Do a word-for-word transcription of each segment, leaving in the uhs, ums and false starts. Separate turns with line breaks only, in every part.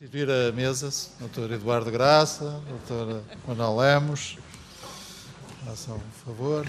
Constituir a mesa, doutor Eduardo Graça, doutor Manuel Lemos, façam um favor.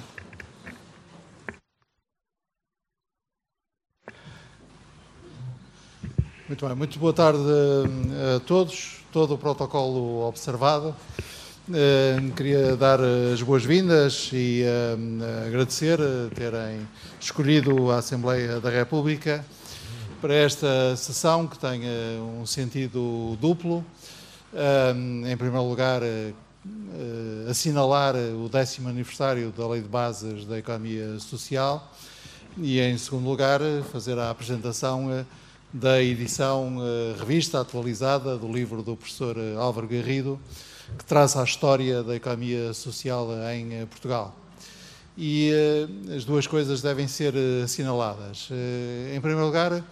Muito bem, muito boa tarde a todos, todo o protocolo observado. Queria dar as boas-vindas e agradecer terem escolhido a Assembleia da República para esta sessão que tem um sentido duplo. Em primeiro lugar, assinalar o décimo aniversário da Lei de Bases da Economia Social e, em segundo lugar, fazer a apresentação da edição revista atualizada do livro do professor Álvaro Garrido, que traz a história da economia social em Portugal. E as duas coisas devem ser assinaladas. Em primeiro lugar,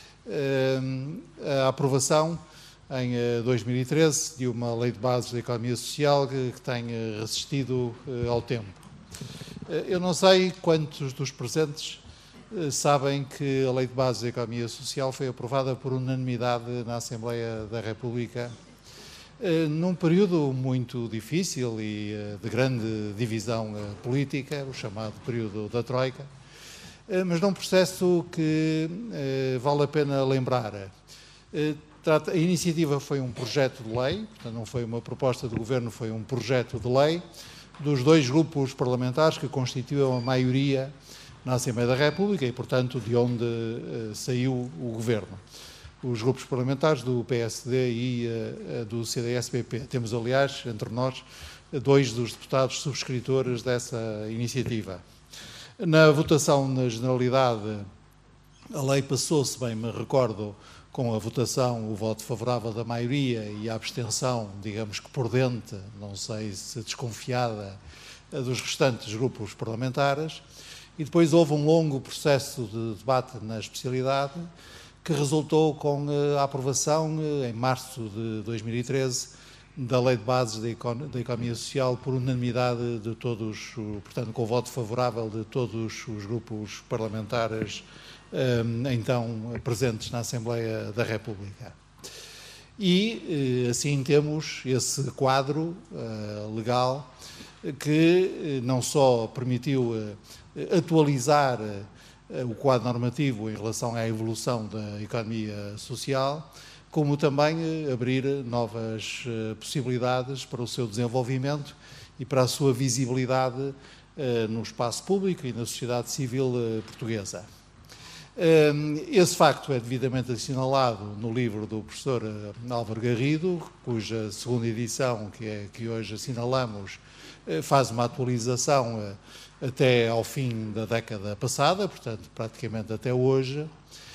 a aprovação em dois mil e treze de uma lei de bases da economia social que, que tem resistido ao tempo. Eu não sei quantos dos presentes sabem que a lei de bases da economia social foi aprovada por unanimidade na Assembleia da República num período muito difícil e de grande divisão política, o chamado período da Troika, mas num processo que eh, vale a pena lembrar. Eh, trata, a iniciativa foi um projeto de lei, portanto não foi uma proposta do Governo, foi um projeto de lei dos dois grupos parlamentares que constituíam a maioria na Assembleia da República e, portanto, de onde eh, saiu o Governo. Os grupos parlamentares do P S D e uh, do C D S P P. Temos, aliás, entre nós, dois dos deputados subscritores dessa iniciativa. Na votação na generalidade, a lei passou, se bem me recordo, com a votação, o voto favorável da maioria e a abstenção, digamos que prudente, não sei se desconfiada, dos restantes grupos parlamentares. E depois houve um longo processo de debate na especialidade, que resultou com a aprovação, em março de dois mil e treze, da Lei de Bases da Economia Social por unanimidade de todos, portanto, com o voto favorável de todos os grupos parlamentares então presentes na Assembleia da República. E assim temos esse quadro legal que não só permitiu atualizar o quadro normativo em relação à evolução da economia social, como também abrir novas possibilidades para o seu desenvolvimento e para a sua visibilidade no espaço público e na sociedade civil portuguesa. Esse facto é devidamente assinalado no livro do professor Álvaro Garrido, cuja segunda edição, que é que hoje assinalamos, faz uma atualização até ao fim da década passada, portanto, praticamente até hoje,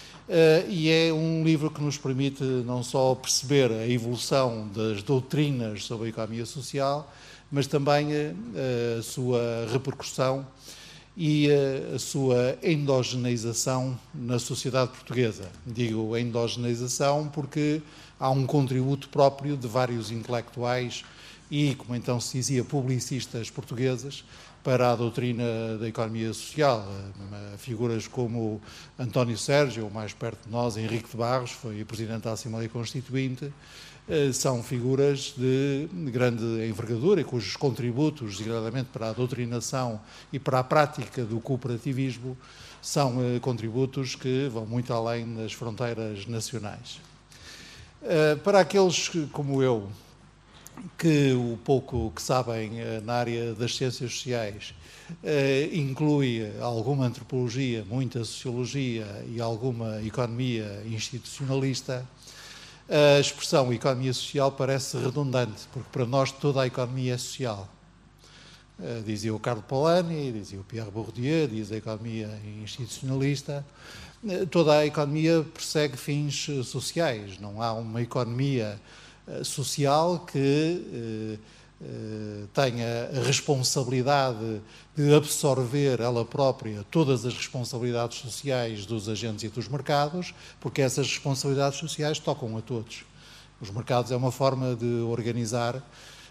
e é um livro que nos permite não só perceber a evolução das doutrinas sobre a economia social, mas também a sua repercussão e a sua endogeneização na sociedade portuguesa. Digo endogeneização porque há um contributo próprio de vários intelectuais e, como então se dizia, publicistas portugueses para a doutrina da economia social. Figuras como António Sérgio, ou mais perto de nós, Henrique de Barros, foi Presidente da Assembleia Constituinte, são figuras de grande envergadura e cujos contributos, designadamente para a doutrinação e para a prática do cooperativismo, são contributos que vão muito além das fronteiras nacionais. Para aqueles como eu, que o pouco que sabem na área das ciências sociais eh, inclui alguma antropologia, muita sociologia e alguma economia institucionalista, a expressão economia social parece redundante, porque para nós toda a economia é social. Eh, dizia o Carlo Polanyi, dizia o Pierre Bourdieu, diz a economia institucionalista. Eh, toda a economia persegue fins sociais, não há uma economia social que eh, eh, tenha a responsabilidade de absorver ela própria todas as responsabilidades sociais dos agentes e dos mercados, porque essas responsabilidades sociais tocam a todos. Os mercados é uma forma de organizar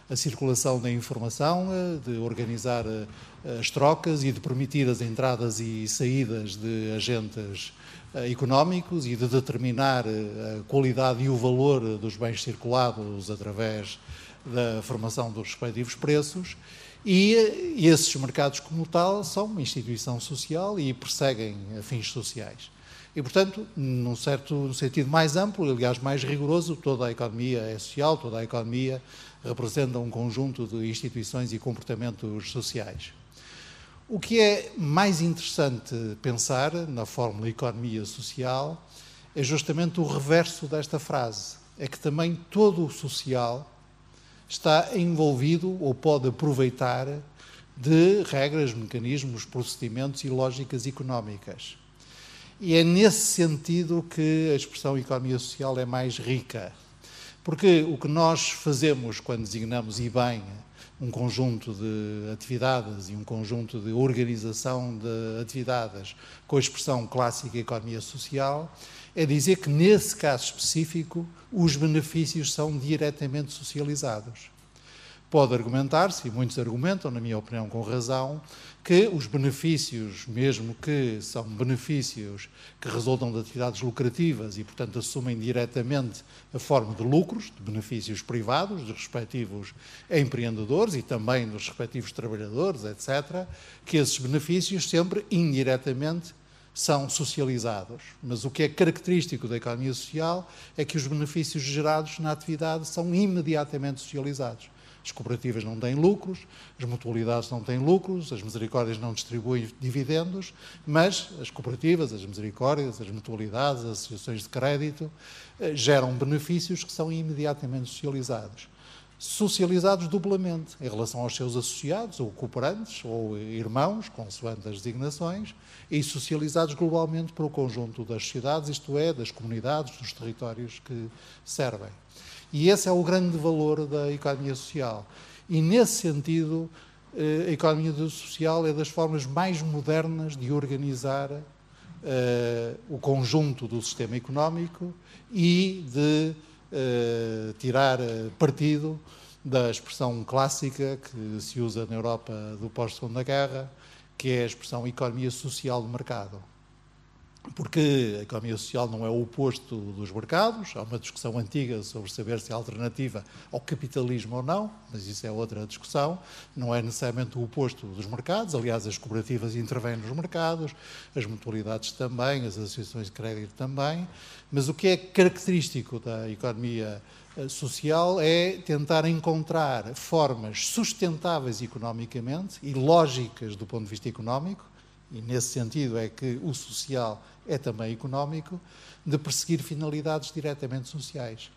a circulação da informação, de organizar as trocas e de permitir as entradas e saídas de agentes económicos e de determinar a qualidade e o valor dos bens circulados através da formação dos respectivos preços. E esses mercados, como tal, são uma instituição social e perseguem fins sociais. E, portanto, num certo num sentido mais amplo, aliás, mais rigoroso, toda a economia é social, toda a economia representa um conjunto de instituições e comportamentos sociais. O que é mais interessante pensar na fórmula economia social é justamente o reverso desta frase. É que também todo o social está envolvido ou pode aproveitar de regras, mecanismos, procedimentos e lógicas económicas. E é nesse sentido que a expressão economia social é mais rica. Porque o que nós fazemos quando designamos, e bem, um conjunto de atividades e um conjunto de organização de atividades com a expressão clássica economia social, é dizer que, nesse caso específico, os benefícios são diretamente socializados. Pode argumentar-se, e muitos argumentam, na minha opinião com razão, que os benefícios, mesmo que são benefícios que resultam de atividades lucrativas e, portanto, assumem diretamente a forma de lucros, de benefícios privados, dos respectivos empreendedores e também dos respectivos trabalhadores, etcétera, que esses benefícios sempre indiretamente são socializados. Mas o que é característico da economia social é que os benefícios gerados na atividade são imediatamente socializados. As cooperativas não têm lucros, as mutualidades não têm lucros, as misericórdias não distribuem dividendos, mas as cooperativas, as misericórdias, as mutualidades, as associações de crédito geram benefícios que são imediatamente socializados. Socializados duplamente em relação aos seus associados, ou cooperantes, ou irmãos, consoante as designações, e socializados globalmente para o conjunto das sociedades, isto é, das comunidades, dos territórios que servem. E esse é o grande valor da economia social. E, nesse sentido, a economia social é das formas mais modernas de organizar uh, o conjunto do sistema económico e de uh, tirar partido da expressão clássica que se usa na Europa do pós-Segunda Guerra, que é a expressão economia social de mercado. Porque a economia social não é o oposto dos mercados, há uma discussão antiga sobre saber se é alternativa ao capitalismo ou não, mas isso é outra discussão, não é necessariamente o oposto dos mercados, aliás as cooperativas intervêm nos mercados, as mutualidades também, as associações de crédito também, mas o que é característico da economia social é tentar encontrar formas sustentáveis economicamente e lógicas do ponto de vista económico, e nesse sentido é que o social é também económico, de perseguir finalidades diretamente sociais.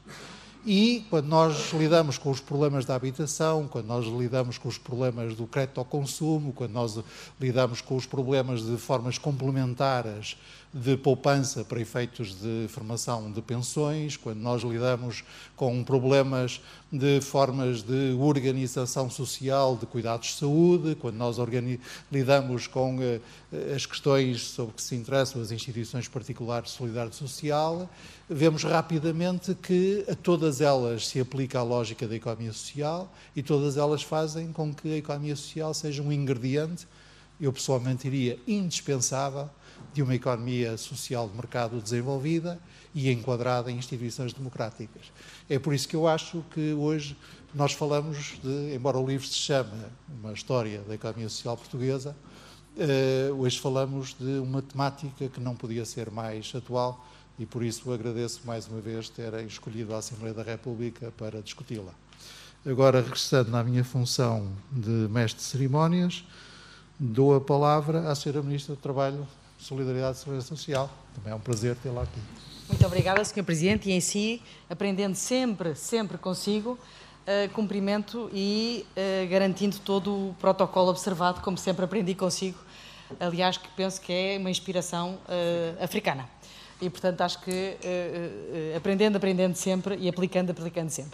E quando nós lidamos com os problemas da habitação, quando nós lidamos com os problemas do crédito ao consumo, quando nós lidamos com os problemas de formas complementares de poupança para efeitos de formação de pensões, quando nós lidamos com problemas de formas de organização social de cuidados de saúde, quando nós lidamos com uh, as questões sobre que se interessam as instituições particulares de solidariedade social, vemos rapidamente que a todas elas se aplica a lógica da economia social e todas elas fazem com que a economia social seja um ingrediente, eu pessoalmente diria indispensável, de uma economia social de mercado desenvolvida e enquadrada em instituições democráticas. É por isso que eu acho que hoje nós falamos de, embora o livro se chame Uma História da Economia Social Portuguesa, uh, hoje falamos de uma temática que não podia ser mais atual e por isso agradeço mais uma vez terem escolhido a Assembleia da República para discuti-la. Agora, regressando à minha função de mestre de cerimónias, dou a palavra à senhora Ministra do Trabalho, Solidariedade e Segurança Social. Também é um prazer tê-la aqui.
Muito obrigada, senhor Presidente, e em si, aprendendo sempre, sempre consigo, uh, cumprimento e uh, garantindo todo o protocolo observado, como sempre aprendi consigo, aliás, que penso que é uma inspiração uh, africana. E, portanto, acho que uh, uh, aprendendo, aprendendo sempre e aplicando, aplicando sempre.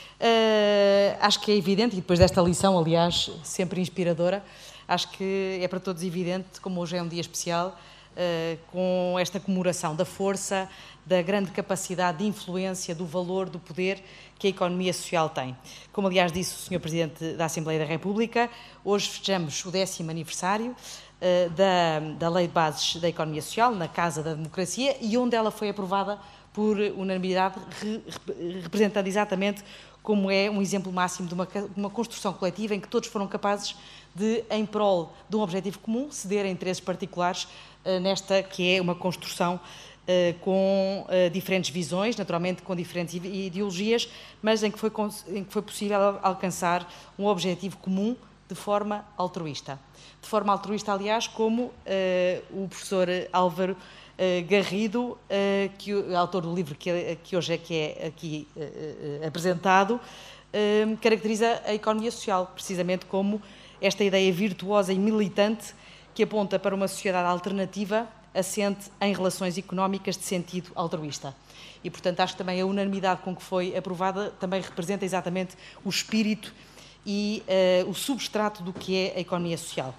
Uh, acho que é evidente, e depois desta lição, aliás, sempre inspiradora, acho que é para todos evidente, como hoje é um dia especial, com esta comemoração da força, da grande capacidade de influência, do valor, do poder que a economia social tem. Como, aliás, disse o senhor Presidente da Assembleia da República, hoje festejamos o décimo aniversário uh, da, da Lei de Bases da Economia Social, na Casa da Democracia, e onde ela foi aprovada por unanimidade, re, representando exatamente como é um exemplo máximo de uma, uma construção coletiva em que todos foram capazes de, em prol de um objetivo comum, ceder a interesses particulares uh, nesta que é uma construção uh, com uh, diferentes visões, naturalmente com diferentes ideologias, mas em que, foi, em que foi possível alcançar um objetivo comum de forma altruísta. De forma altruísta, aliás, como uh, o professor Álvaro uh, Garrido, uh, que, o autor do livro que, que hoje é, que é aqui uh, uh, apresentado, uh, caracteriza a economia social, precisamente como esta ideia virtuosa e militante que aponta para uma sociedade alternativa assente em relações económicas de sentido altruísta. E, portanto, acho que também a unanimidade com que foi aprovada também representa exatamente o espírito e uh, o substrato do que é a economia social.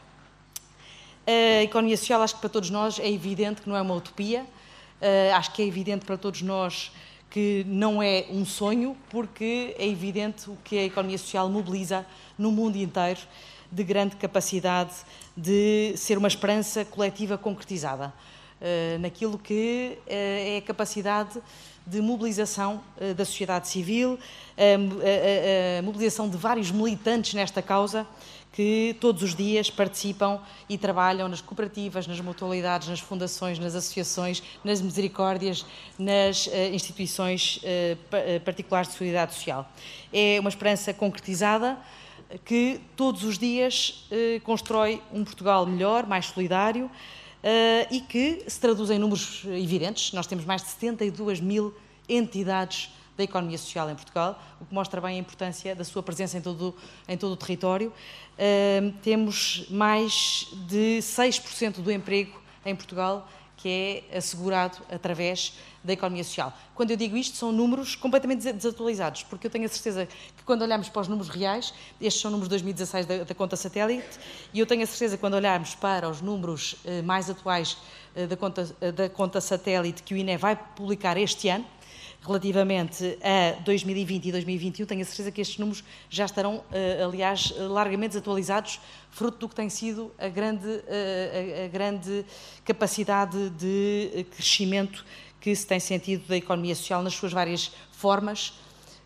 A economia social, acho que para todos nós é evidente que não é uma utopia, uh, acho que é evidente para todos nós que não é um sonho, porque é evidente o que a economia social mobiliza no mundo inteiro, de grande capacidade de ser uma esperança coletiva concretizada, uh, naquilo que uh, é a capacidade de mobilização uh, da sociedade civil, a, a, a mobilização de vários militantes nesta causa, que todos os dias participam e trabalham nas cooperativas, nas mutualidades, nas fundações, nas associações, nas misericórdias, nas uh, instituições uh, particulares de solidariedade social. É uma esperança concretizada que todos os dias uh, constrói um Portugal melhor, mais solidário, uh, e que se traduz em números evidentes. Nós temos mais de setenta e duas mil entidades da economia social em Portugal, o que mostra bem a importância da sua presença em todo, em todo o território. Uh, temos mais de seis por cento do emprego em Portugal que é assegurado através da economia social. Quando eu digo isto, são números completamente desatualizados, porque eu tenho a certeza que quando olharmos para os números reais, estes são números de dois mil e dezasseis da, da conta satélite, e eu tenho a certeza que quando olharmos para os números eh, mais atuais eh, da, conta, eh, da conta satélite que o I N E vai publicar este ano, relativamente a dois mil e vinte e dois mil e vinte e um, tenho a certeza que estes números já estarão, aliás, largamente desatualizados, fruto do que tem sido a grande, a, a grande capacidade de crescimento que se tem sentido da economia social nas suas várias formas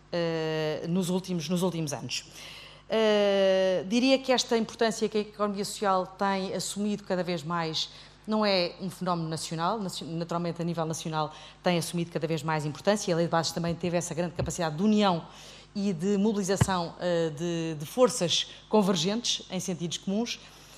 nos últimos, nos últimos anos. Uh, diria que esta importância que a economia social tem assumido cada vez mais não é um fenómeno nacional, naturalmente a nível nacional tem assumido cada vez mais importância, e a Lei de Bases também teve essa grande capacidade de união e de mobilização uh, de, de forças convergentes em sentidos comuns,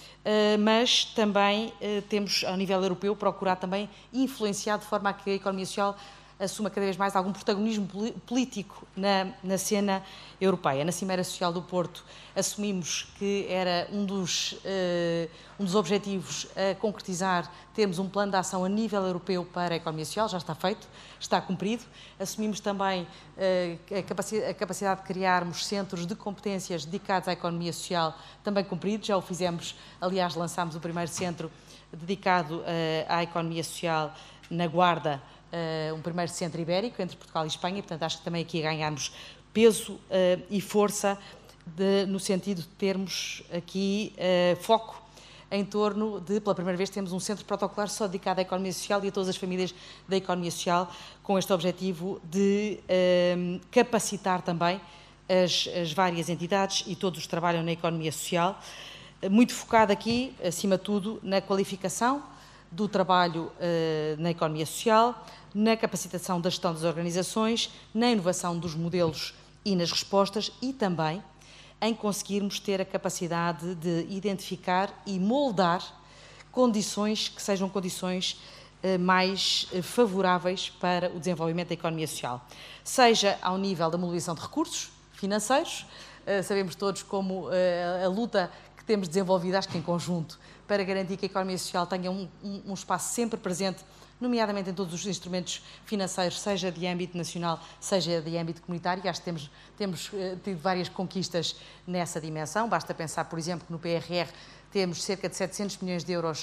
uh, mas também uh, temos, ao nível europeu, procurado também influenciar de forma a que a economia social assuma cada vez mais algum protagonismo político na, na cena europeia. Na Cimeira Social do Porto assumimos que era um dos, uh, um dos objetivos a concretizar, termos um plano de ação a nível europeu para a economia social, já está feito, está cumprido. Assumimos também uh, a, capacidade, a capacidade de criarmos centros de competências dedicados à economia social, também cumprido, já o fizemos, aliás, lançámos o primeiro centro dedicado uh, à economia social na Guarda, Uh, um primeiro centro ibérico entre Portugal e Espanha, e, portanto, acho que também aqui ganhamos peso uh, e força de, no sentido de termos aqui uh, foco em torno de, pela primeira vez, temos um centro protocolar só dedicado à economia social e a todas as famílias da economia social, com este objetivo de uh, capacitar também as, as várias entidades e todos os que trabalham na economia social, uh, muito focado aqui, acima de tudo, na qualificação do trabalho uh, na economia social, na capacitação da gestão das organizações, na inovação dos modelos e nas respostas, e também em conseguirmos ter a capacidade de identificar e moldar condições que sejam condições uh, mais uh, favoráveis para o desenvolvimento da economia social. Seja ao nível da mobilização de recursos financeiros, uh, sabemos todos como uh, a luta que temos desenvolvido, acho que em conjunto, para garantir que a economia social tenha um, um, um espaço sempre presente, nomeadamente em todos os instrumentos financeiros, seja de âmbito nacional, seja de âmbito comunitário. Acho que temos, temos uh, tido várias conquistas nessa dimensão. Basta pensar, por exemplo, que no P R R temos cerca de setecentos milhões de euros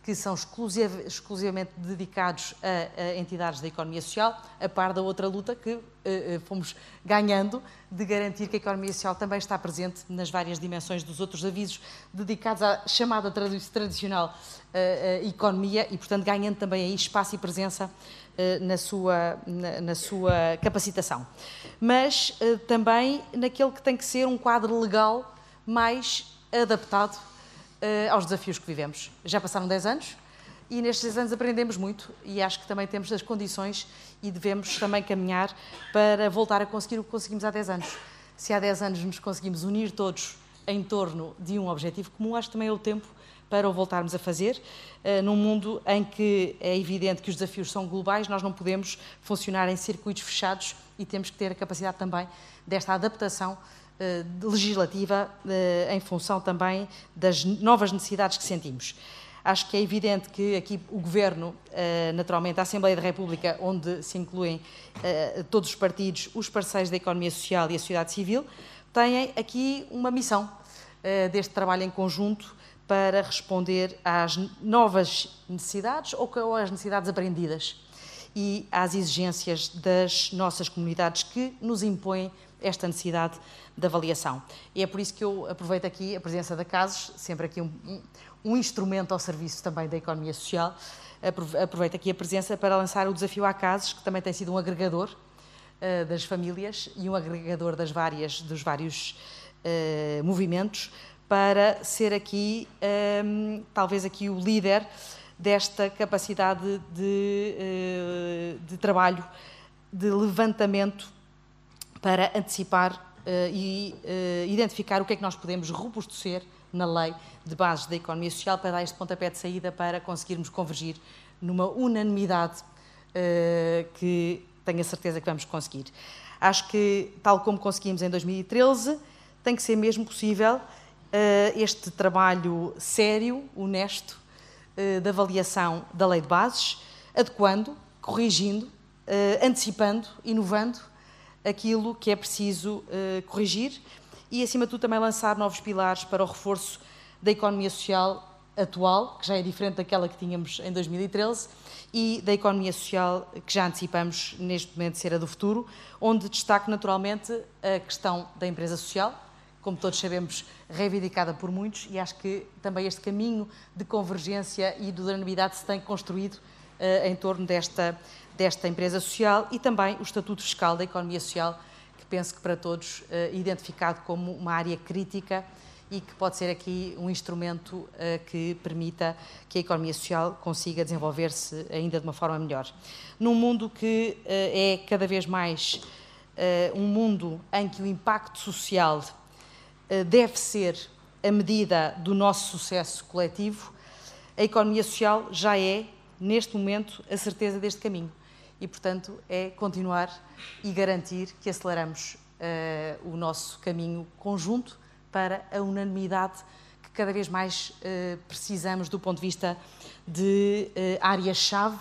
que são exclusiv, exclusivamente dedicados a, a entidades da economia social, a par da outra luta que uh, uh, fomos ganhando, de garantir que a economia social também está presente nas várias dimensões dos outros avisos dedicados à chamada tradu tradicional uh, uh, economia e, portanto, ganhando também aí espaço e presença uh, na, sua, na, na sua capacitação. Mas uh, também naquele que tem que ser um quadro legal mais adaptado aos desafios que vivemos. Já passaram dez anos e nestes dez anos aprendemos muito e acho que também temos as condições e devemos também caminhar para voltar a conseguir o que conseguimos há dez anos. Se há dez anos nos conseguimos unir todos em torno de um objetivo comum, acho que também é o tempo para o voltarmos a fazer. Uh, num mundo em que é evidente que os desafios são globais, nós não podemos funcionar em circuitos fechados e temos que ter a capacidade também desta adaptação legislativa em função também das novas necessidades que sentimos. Acho que é evidente que aqui o Governo, naturalmente a Assembleia da República, onde se incluem todos os partidos, os parceiros da economia social e a sociedade civil, têm aqui uma missão deste trabalho em conjunto para responder às novas necessidades ou às necessidades aprendidas e às exigências das nossas comunidades que nos impõem esta necessidade de avaliação. E é por isso que eu aproveito aqui a presença da CASES, sempre aqui um, um, um instrumento ao serviço também da economia social, aproveito aqui a presença para lançar o desafio à CASES, que também tem sido um agregador uh, das famílias e um agregador das várias, dos vários uh, movimentos, para ser aqui, um, talvez aqui o líder desta capacidade de, uh, de trabalho, de levantamento, para antecipar uh, e uh, identificar o que é que nós podemos robustecer na lei de bases da economia social para dar este pontapé de saída para conseguirmos convergir numa unanimidade uh, que tenho a certeza que vamos conseguir. Acho que, tal como conseguimos em dois mil e treze, tem que ser mesmo possível uh, este trabalho sério, honesto, uh, de avaliação da lei de bases, adequando, corrigindo, uh, antecipando, inovando, aquilo que é preciso uh, corrigir e, acima de tudo, também lançar novos pilares para o reforço da economia social atual, que já é diferente daquela que tínhamos em dois mil e treze, e da economia social que já antecipamos neste momento ser a do futuro, onde destaco naturalmente a questão da empresa social, como todos sabemos, reivindicada por muitos, e acho que também este caminho de convergência e de unanimidade se tem construído uh, em torno desta desta empresa social e também o estatuto fiscal da economia social, que penso que para todos uh, identificado como uma área crítica e que pode ser aqui um instrumento uh, que permita que a economia social consiga desenvolver-se ainda de uma forma melhor. Num mundo que uh, é cada vez mais uh, um mundo em que o impacto social uh, deve ser a medida do nosso sucesso coletivo, a economia social já é, neste momento, a certeza deste caminho. E, portanto, é continuar e garantir que aceleramos uh, o nosso caminho conjunto para a unanimidade que cada vez mais uh, precisamos do ponto de vista de uh, áreas-chave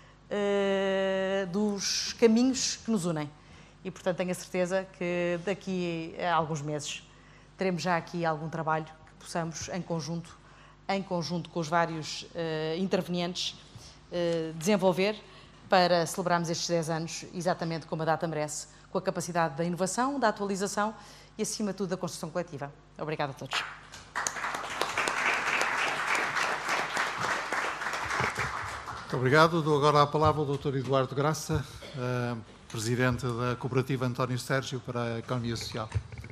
uh, dos caminhos que nos unem. E, portanto, tenho a certeza que daqui a alguns meses teremos já aqui algum trabalho que possamos, em conjunto, em conjunto com os vários uh, intervenientes, uh, desenvolver para celebrarmos estes dez anos, exatamente como a data merece, com a capacidade da inovação, da atualização e, acima de tudo, da construção coletiva. Obrigada a todos.
Muito obrigado. Dou agora a palavra ao doutor Eduardo Graça, uh, Presidente da Cooperativa António Sérgio para a Economia Social.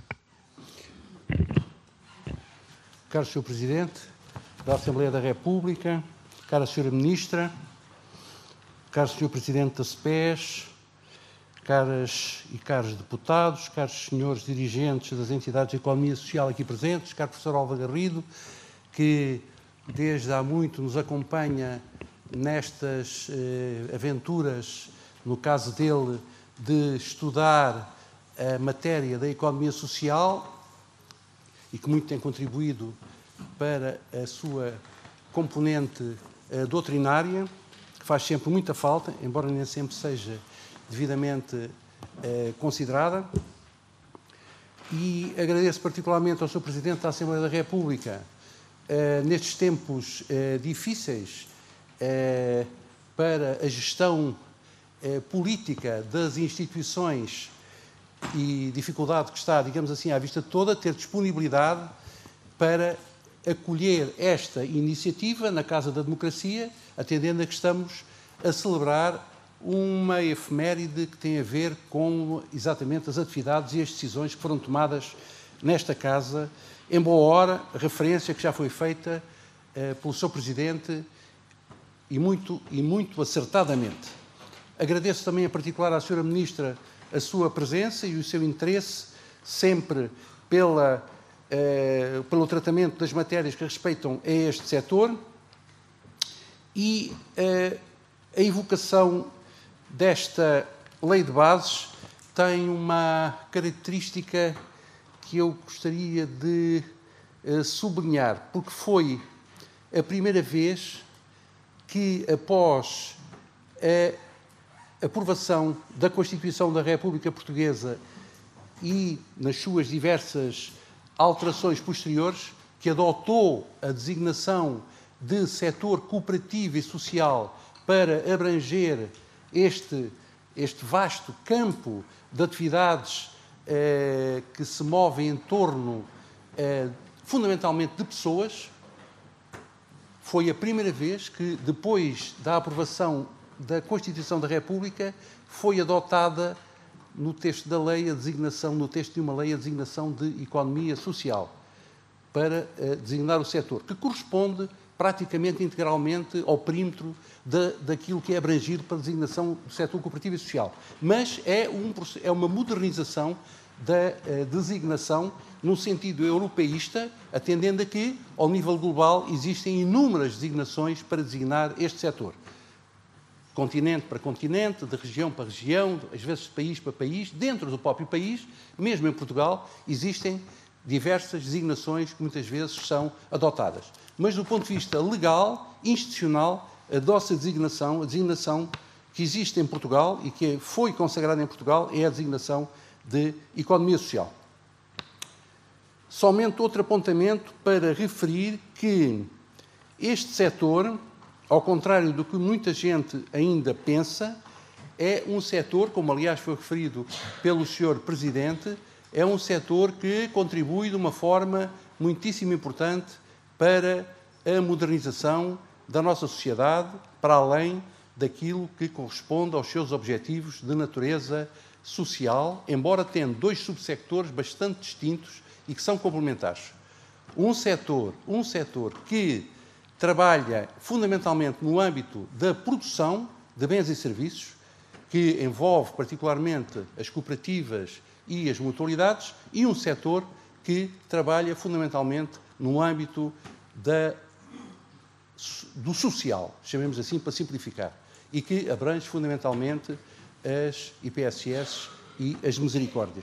Caro senhor Presidente da Assembleia da República, cara senhora Ministra, caro senhor Presidente da S P E S, caras e caros deputados, caros senhores dirigentes das entidades de economia social aqui presentes, caro professor Alva Garrido, que desde há muito nos acompanha nestas eh, aventuras, no caso dele, de estudar a matéria da economia social e que muito tem contribuído para a sua componente eh, doutrinária, que faz sempre muita falta, embora nem sempre seja devidamente eh, considerada. E agradeço particularmente ao senhor Presidente da Assembleia da República uh, nestes tempos uh, difíceis uh, para a gestão uh, política das instituições e dificuldade que está, digamos assim, à vista toda, ter disponibilidade para acolher esta iniciativa na Casa da Democracia, atendendo a que estamos a celebrar uma efeméride que tem a ver com exatamente as atividades e as decisões que foram tomadas nesta Casa, em boa hora, referência que já foi feita eh, pelo seu Presidente e muito, e muito acertadamente. Agradeço também em particular à senhora Ministra a sua presença e o seu interesse sempre pela, eh, pelo tratamento das matérias que respeitam a este setor e eh, a evocação desta lei de bases tem uma característica que eu gostaria de uh, sublinhar, porque foi a primeira vez que, após a aprovação da Constituição da República Portuguesa e nas suas diversas alterações posteriores, que adotou a designação de setor cooperativo e social para abranger este, este vasto campo de atividades eh, que se movem em torno, eh, fundamentalmente, de pessoas, foi a primeira vez que, depois da aprovação da Constituição da República, foi adotada no texto da lei a designação, no texto de uma lei, a designação de economia social para eh, designar o setor, que corresponde praticamente integralmente ao perímetro da, daquilo que é abrangido para a designação do setor cooperativo e social. Mas é, um, é uma modernização da uh, designação num sentido europeísta, atendendo a que, ao nível global, existem inúmeras designações para designar este setor. Continente para continente, de região para região, às vezes de país para país, dentro do próprio país, mesmo em Portugal, existem diversas designações que muitas vezes são adotadas. Mas, do ponto de vista legal, institucional, a nossa designação, a designação que existe em Portugal e que foi consagrada em Portugal, é a designação de economia social. Somente outro apontamento para referir que este setor, ao contrário do que muita gente ainda pensa, é um setor, como aliás foi referido pelo senhor Presidente, é um setor que contribui de uma forma muitíssimo importante para a modernização da nossa sociedade, para além daquilo que corresponde aos seus objetivos de natureza social, embora tendo dois subsectores bastante distintos e que são complementares. Um setor, um setor que trabalha fundamentalmente no âmbito da produção de bens e serviços, que envolve particularmente as cooperativas e as mutualidades, e um setor que trabalha fundamentalmente no âmbito da, do social, chamemos assim para simplificar, e que abrange fundamentalmente as I P S S e as misericórdias.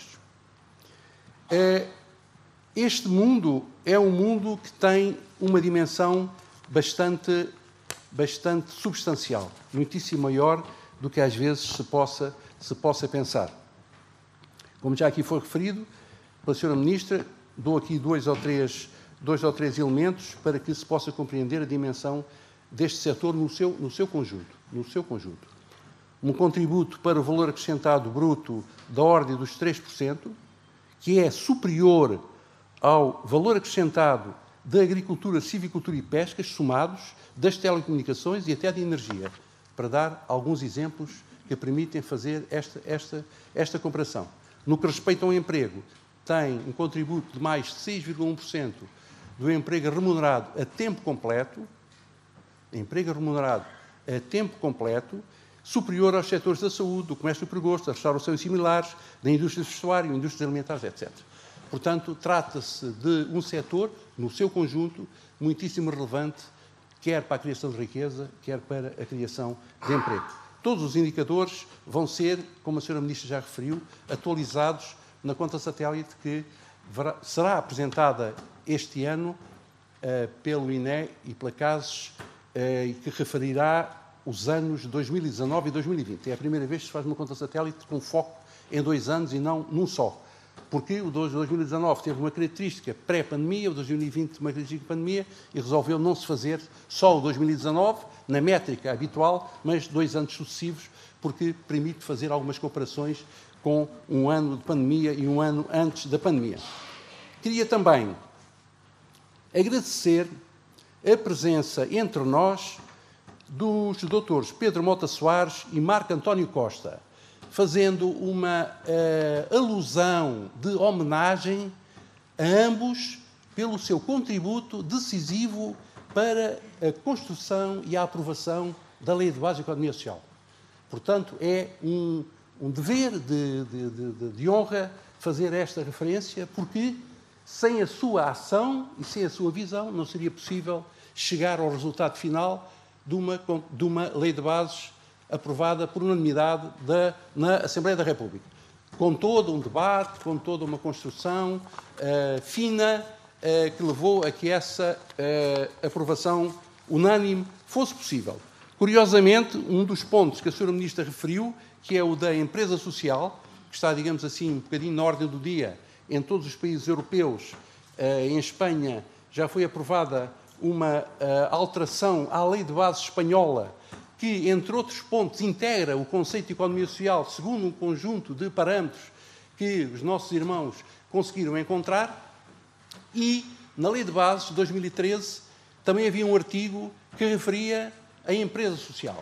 Este mundo é um mundo que tem uma dimensão bastante, bastante substancial, muitíssimo maior do que às vezes se possa, se possa pensar. Como já aqui foi referido pela senhora Ministra, dou aqui dois ou três, dois ou três elementos para que se possa compreender a dimensão deste setor no seu, no seu conjunto. No seu conjunto. Um contributo para o valor acrescentado bruto da ordem dos três por cento, que é superior ao valor acrescentado da agricultura, silvicultura e pescas, somados, das telecomunicações e até da energia, para dar alguns exemplos que permitem fazer esta, esta, esta comparação. No que respeita ao emprego, tem um contributo de mais de seis vírgula um por cento do emprego remunerado a tempo completo, emprego remunerado a tempo completo, superior aos setores da saúde, do comércio por gosto, da restauração e similares, da indústria de vestuário, indústrias alimentares, etcétera. Portanto, trata-se de um setor, no seu conjunto, muitíssimo relevante, quer para a criação de riqueza, quer para a criação de emprego. Todos os indicadores vão ser, como a senhora Ministra já referiu, atualizados na conta satélite que será apresentada este ano uh, pelo I N E e pela CASES, uh, que referirá os anos de dois mil e dezanove e dois mil e vinte. É a primeira vez que se faz uma conta satélite com foco em dois anos e não num só. porque o dois mil e dezanove teve uma característica pré-pandemia, o dois mil e vinte uma característica pandemia, e resolveu não se fazer só o dois mil e dezanove, na métrica habitual, mas dois anos sucessivos, porque permite fazer algumas comparações com um ano de pandemia e um ano antes da pandemia. Queria também agradecer a presença entre nós dos doutores Pedro Mota Soares e Marco António Costa, fazendo uma uh, alusão de homenagem a ambos pelo seu contributo decisivo para a construção e a aprovação da Lei de Base da Economia Social. Portanto, é um, um dever de, de, de, de honra fazer esta referência, porque sem a sua ação e sem a sua visão não seria possível chegar ao resultado final de uma, de uma lei de bases aprovada por unanimidade da, na Assembleia da República. Com todo um debate, com toda uma construção uh, fina, uh, que levou a que essa uh, aprovação unânime fosse possível. Curiosamente, um dos pontos que a senhora Ministra referiu, que é o da empresa social, que está, digamos assim, um bocadinho na ordem do dia em todos os países europeus. Uh, em Espanha já foi aprovada uma uh, alteração à lei de base espanhola, que, entre outros pontos, integra o conceito de economia social segundo um conjunto de parâmetros que os nossos irmãos conseguiram encontrar. E, na Lei de Bases de dois mil e treze, também havia um artigo que referia a empresa social.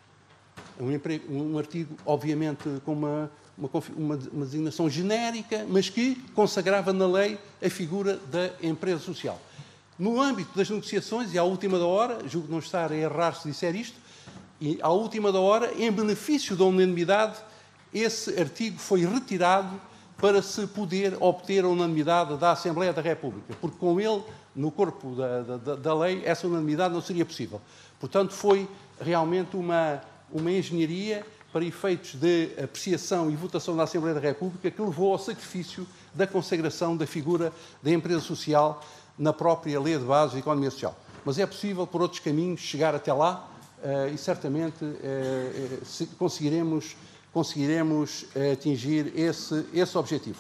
Um, um artigo, obviamente, com uma, uma, uma, uma designação genérica, mas que consagrava na lei a figura da empresa social. No âmbito das negociações, e à última da hora, julgo não estar a errar se disser isto, e à última da hora, em benefício da unanimidade, esse artigo foi retirado para se poder obter a unanimidade da Assembleia da República, porque com ele, no corpo da, da, da lei, essa unanimidade não seria possível. Portanto, foi realmente uma, uma engenharia para efeitos de apreciação e votação da Assembleia da República que levou ao sacrifício da consagração da figura da empresa social na própria Lei de Bases da Economia Social. Mas é possível, por outros caminhos, chegar até lá, Uh, e certamente uh, uh, se conseguiremos, conseguiremos uh, atingir esse, esse objetivo.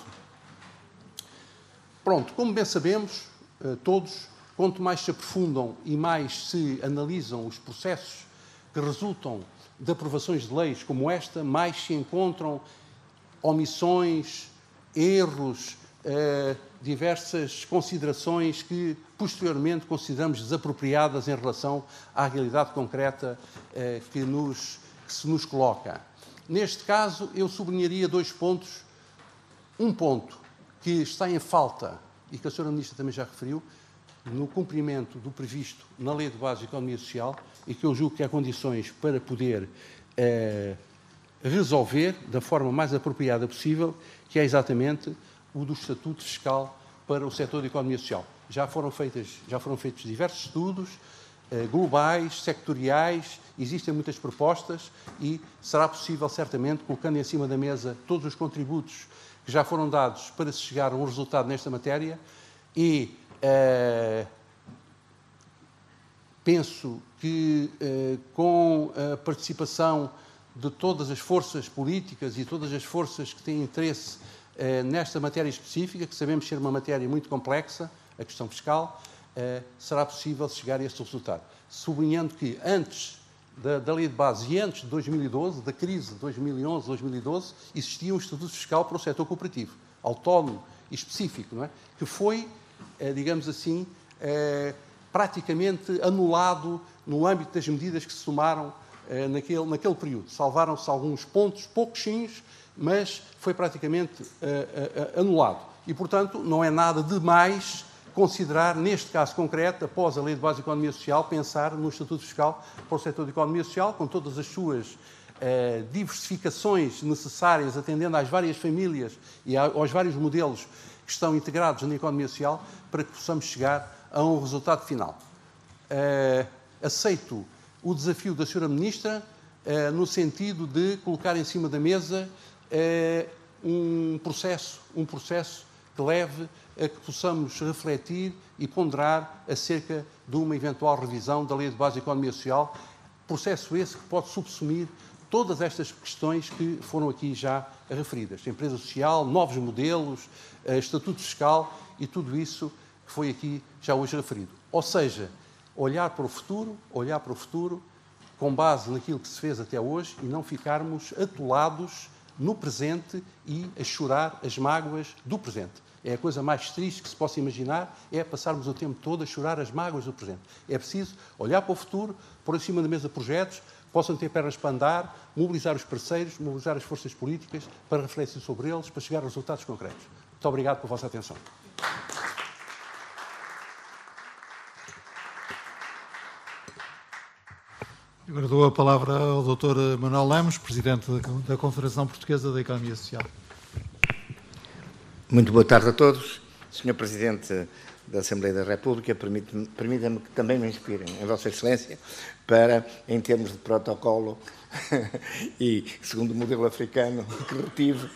Pronto, como bem sabemos, uh, todos, quanto mais se aprofundam e mais se analisam os processos que resultam de aprovações de leis como esta, mais se encontram omissões, erros, uh, diversas considerações que, posteriormente, consideramos desapropriadas em relação à realidade concreta eh, que, nos, que se nos coloca. Neste caso, eu sublinharia dois pontos. Um ponto que está em falta, e que a senhora Ministra também já referiu, no cumprimento do previsto na Lei de Base da Economia Social, e que eu julgo que há condições para poder eh, resolver da forma mais apropriada possível, que é exatamente o do Estatuto Fiscal para o setor da economia social. Já foram, feitas, já foram feitos diversos estudos eh, globais, sectoriais, existem muitas propostas e será possível, certamente, colocando em cima da mesa todos os contributos que já foram dados para se chegar a um resultado nesta matéria e eh, penso que eh, com a participação de todas as forças políticas e todas as forças que têm interesse nesta matéria específica, que sabemos ser uma matéria muito complexa, a questão fiscal, será possível chegar a este resultado. Sublinhando que antes da, da Lei de Base e antes de dois mil e doze, da crise de dois mil e onze, dois mil e doze, existia um Estatuto Fiscal para o setor cooperativo, autónomo e específico, não é? Que foi, digamos assim, praticamente anulado no âmbito das medidas que se tomaram naquele, naquele período. Salvaram-se alguns pontos, pouquinhos, mas foi praticamente uh, uh, anulado. E, portanto, não é nada demais considerar, neste caso concreto, após a Lei de Base da Economia Social, pensar no Estatuto Fiscal para o setor da economia social, com todas as suas uh, diversificações necessárias, atendendo às várias famílias e aos vários modelos que estão integrados na economia social, para que possamos chegar a um resultado final. Uh, aceito o desafio da senhora Ministra, uh, no sentido de colocar em cima da mesa É um processo, um processo que leve a que possamos refletir e ponderar acerca de uma eventual revisão da Lei de Base da Economia Social, processo esse que pode subsumir todas estas questões que foram aqui já referidas. Empresa social, novos modelos, estatuto fiscal e tudo isso que foi aqui já hoje referido. Ou seja, olhar para o futuro, olhar para o futuro com base naquilo que se fez até hoje e não ficarmos atolados no presente e a chorar as mágoas do presente. É a coisa mais triste que se possa imaginar, é passarmos o tempo todo a chorar as mágoas do presente. É preciso olhar para o futuro, pôr em cima da mesa projetos que possam ter pernas para andar, mobilizar os parceiros, mobilizar as forças políticas para refletir sobre eles, para chegar a resultados concretos. Muito obrigado pela vossa atenção.
Agora dou a palavra ao doutor Manuel Lemos, Presidente da Confederação Portuguesa da Economia Social.
Muito boa tarde a todos. senhor Presidente da Assembleia da República, permita-me permita-me que também me inspirem em Vossa Excelência para, em termos de protocolo e segundo o modelo africano que retive,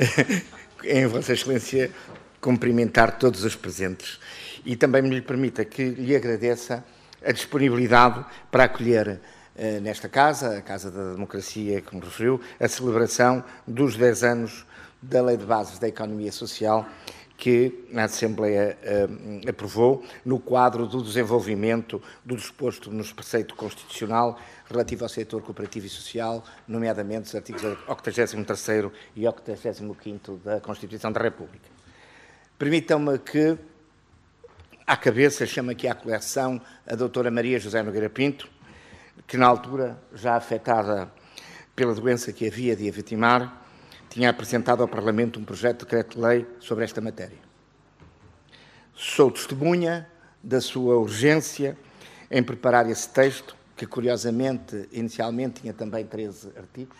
em Vossa Excelência cumprimentar todos os presentes. E também me lhe permita que lhe agradeça a disponibilidade para acolher nesta Casa, a Casa da Democracia, como referiu, a celebração dos dez anos da Lei de Bases da Economia Social que a Assembleia uh, aprovou no quadro do desenvolvimento do disposto no preceito constitucional relativo ao setor cooperativo e social, nomeadamente os artigos octogésimo terceiro e octogésimo quinto da Constituição da República. Permitam-me que, à cabeça, chame aqui à coleção a doutora Maria José Nogueira Pinto, que na altura, já afetada pela doença que havia de a vitimar, tinha apresentado ao Parlamento um projeto de decreto-lei sobre esta matéria. Sou testemunha da sua urgência em preparar esse texto, que curiosamente, inicialmente, tinha também treze artigos,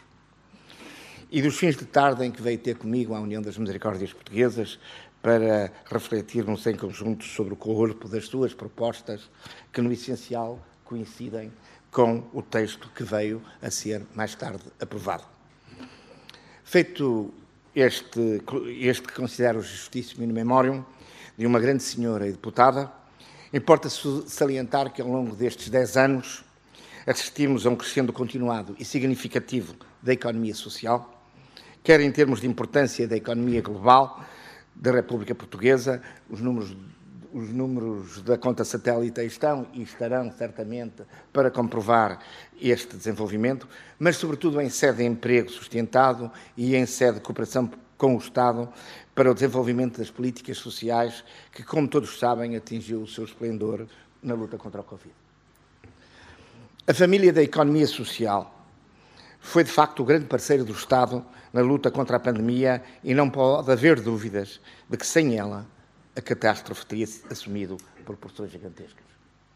e dos fins de tarde em que veio ter comigo a União das Misericórdias Portuguesas para refletirmos em conjunto sobre o corpo das suas propostas, que no essencial coincidem com o texto que veio a ser mais tarde aprovado. Feito este, este que considero justíssimo in memoriam de uma grande senhora e deputada, importa salientar que ao longo destes dez anos assistimos a um crescendo continuado e significativo da economia social, quer em termos de importância da economia global da República Portuguesa, os números Os números da conta satélite estão e estarão, certamente, para comprovar este desenvolvimento, mas, sobretudo, em sede de emprego sustentado e em sede de cooperação com o Estado para o desenvolvimento das políticas sociais que, como todos sabem, atingiu o seu esplendor na luta contra o Covid. A família da economia social foi, de facto, o grande parceiro do Estado na luta contra a pandemia e não pode haver dúvidas de que, sem ela, a catástrofe teria assumido proporções gigantescas.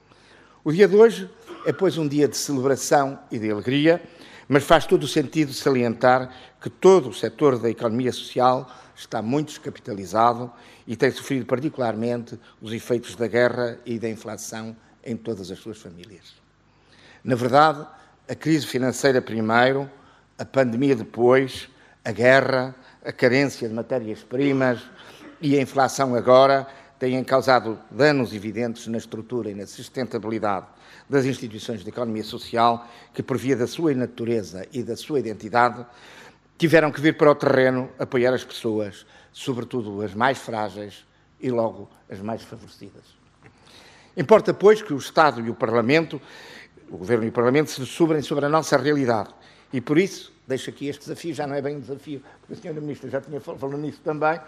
O dia de hoje é, pois, um dia de celebração e de alegria, mas faz todo o sentido salientar que todo o setor da economia social está muito descapitalizado e tem sofrido particularmente os efeitos da guerra e da inflação em todas as suas famílias. Na verdade, a crise financeira primeiro, a pandemia depois, a guerra, a carência de matérias-primas e a inflação agora têm causado danos evidentes na estrutura e na sustentabilidade das instituições de economia social que, por via da sua natureza e da sua identidade, tiveram que vir para o terreno apoiar as pessoas, sobretudo as mais frágeis e logo as mais favorecidas. Importa, pois, que o Estado e o Parlamento, o Governo e o Parlamento, se sobrem sobre a nossa realidade e, por isso, deixo aqui este desafio, já não é bem um desafio, porque a senhora Ministra já tinha falado nisso também,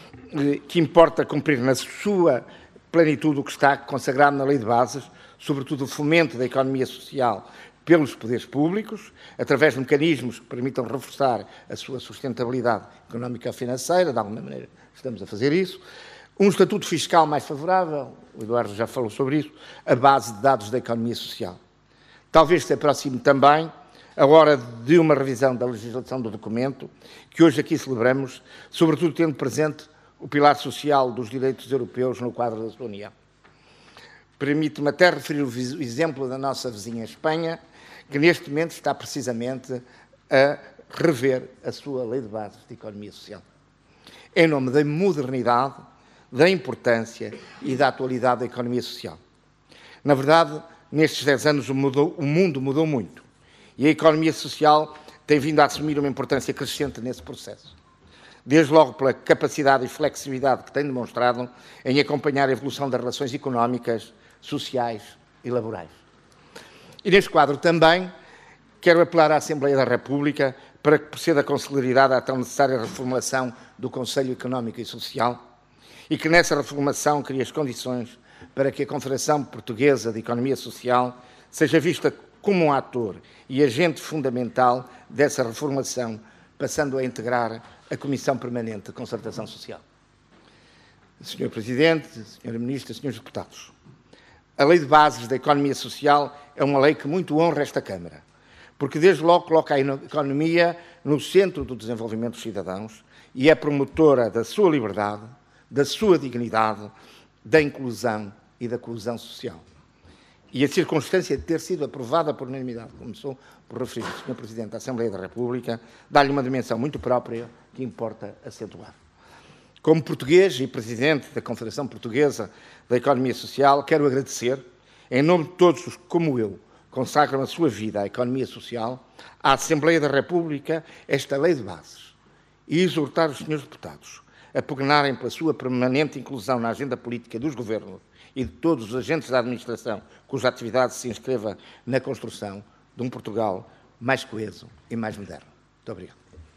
que importa cumprir na sua plenitude o que está consagrado na Lei de Bases, sobretudo o fomento da economia social pelos poderes públicos, através de mecanismos que permitam reforçar a sua sustentabilidade económica e financeira, de alguma maneira estamos a fazer isso, um estatuto fiscal mais favorável, o Eduardo já falou sobre isso, a base de dados da economia social. Talvez se aproxime também a hora de uma revisão da legislação do documento, que hoje aqui celebramos, sobretudo tendo presente o pilar social dos direitos europeus no quadro da sua União. Permite-me até referir o exemplo da nossa vizinha Espanha, que neste momento está precisamente a rever a sua Lei de Bases de Economia Social. Em nome da modernidade, da importância e da atualidade da economia social. Na verdade, nestes dez anos o, mudou, o mundo mudou muito e a economia social tem vindo a assumir uma importância crescente nesse processo. desde logo pela capacidade e flexibilidade que tem demonstrado em acompanhar a evolução das relações económicas, sociais e laborais. E neste quadro também quero apelar à Assembleia da República para que proceda com celeridade à tão necessária reformulação do Conselho Económico e Social e que nessa reformulação crie as condições para que a Confederação Portuguesa de Economia Social seja vista como um ator e agente fundamental dessa reformulação, passando a integrar a Comissão Permanente de Concertação Social. senhor Presidente, senhora Ministra, senhores Deputados, a Lei de Bases da Economia Social é uma lei que muito honra esta Câmara, porque desde logo coloca a economia no centro do desenvolvimento dos cidadãos e é promotora da sua liberdade, da sua dignidade, da inclusão e da coesão social. E a circunstância de ter sido aprovada por unanimidade, começou por referir o senhor Presidente da Assembleia da República, dá-lhe uma dimensão muito própria que importa acentuar. Como português e Presidente da Confederação Portuguesa da Economia Social, quero agradecer, em nome de todos os que, como eu, consagram a sua vida à economia social, à Assembleia da República, esta Lei de Bases e exortar os senhores deputados a pugnarem pela sua permanente inclusão na agenda política dos governos e de todos os agentes da administração cuja atividade se inscreva na construção de um Portugal mais coeso e mais moderno. Muito obrigado.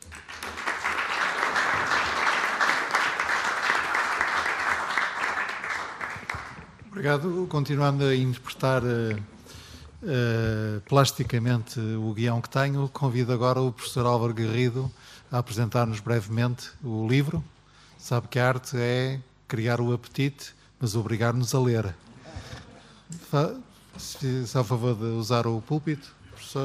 Obrigado. Continuando a interpretar uh, uh, plasticamente o guião que tenho, convido agora o professor Álvaro Garrido a apresentar-nos brevemente o livro. Sabe que a arte é criar o apetite, mas obrigar-nos a ler. Se faz a favor de usar o púlpito, professor.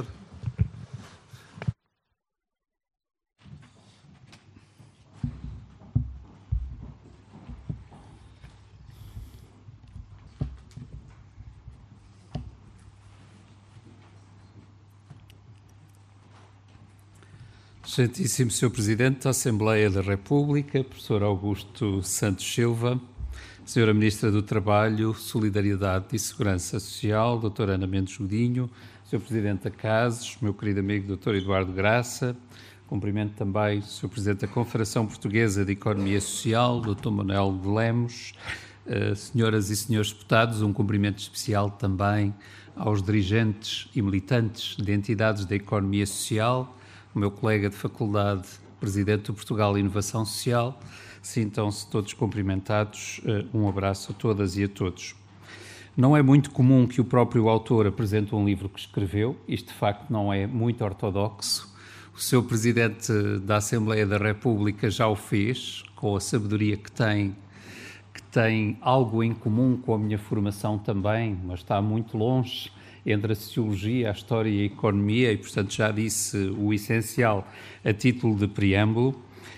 Excelentíssimo senhor Presidente da Assembleia da República, professor Augusto Santos Silva, senhora Ministra do Trabalho, Solidariedade e Segurança Social, doutora Ana Mendes Godinho, senhor Presidente da CASES, meu querido amigo doutor Eduardo Graça, cumprimento também o senhor Presidente da Confederação Portuguesa de Economia Social, doutor Manuel de Lemos, uh, senhoras e senhores deputados, um cumprimento especial também aos dirigentes e militantes de entidades da economia social, o meu colega de faculdade, Presidente do Portugal Inovação Social, sintam-se todos cumprimentados. Um abraço a todas e a todos. Não é muito comum que o próprio autor apresente um livro que escreveu, isto de facto não é muito ortodoxo. O seu Presidente da Assembleia da República já o fez, com a sabedoria que tem, que tem algo em comum com a minha formação também, mas está muito longe entre a sociologia, a história e a economia, e, portanto, já disse o essencial a título de preâmbulo.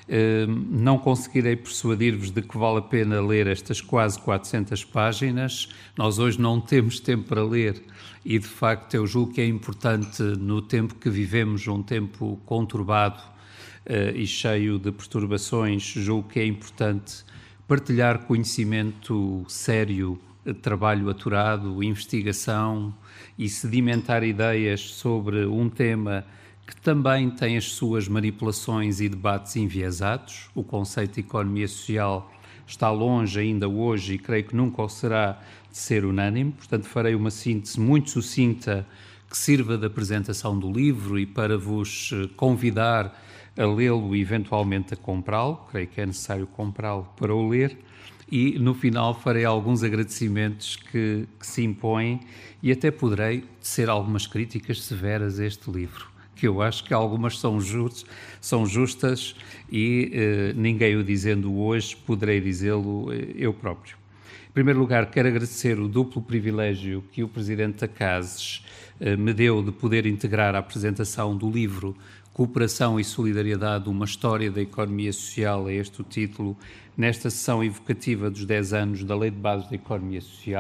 Não conseguirei persuadir-vos de que vale a pena ler estas quase quatrocentas páginas. Nós hoje não temos tempo para ler e, de facto, eu julgo que é importante, no tempo que vivemos, um tempo conturbado e cheio de perturbações, julgo que é importante partilhar conhecimento sério, trabalho aturado, investigação e sedimentar ideias sobre um tema que também tem as suas manipulações e debates enviesados. O conceito de economia social está longe ainda hoje e creio que nunca o será de ser unânime. Portanto, farei uma síntese muito sucinta que sirva de apresentação do livro e para vos convidar a lê-lo e eventualmente a comprá-lo. Creio que é necessário comprá-lo para o ler. E, no final, farei alguns agradecimentos que, que se impõem e até poderei tecer algumas críticas severas a este livro, que eu acho que algumas são, just, são justas e, eh, ninguém o dizendo hoje, poderei dizê-lo eh, eu próprio. Em primeiro lugar, quero agradecer o duplo privilégio que o Presidente da CASES eh, me deu de poder integrar a apresentação do livro Cooperação e Solidariedade, uma história da economia social, é este o título, nesta sessão evocativa dos dez anos da Lei de Bases da Economia Social.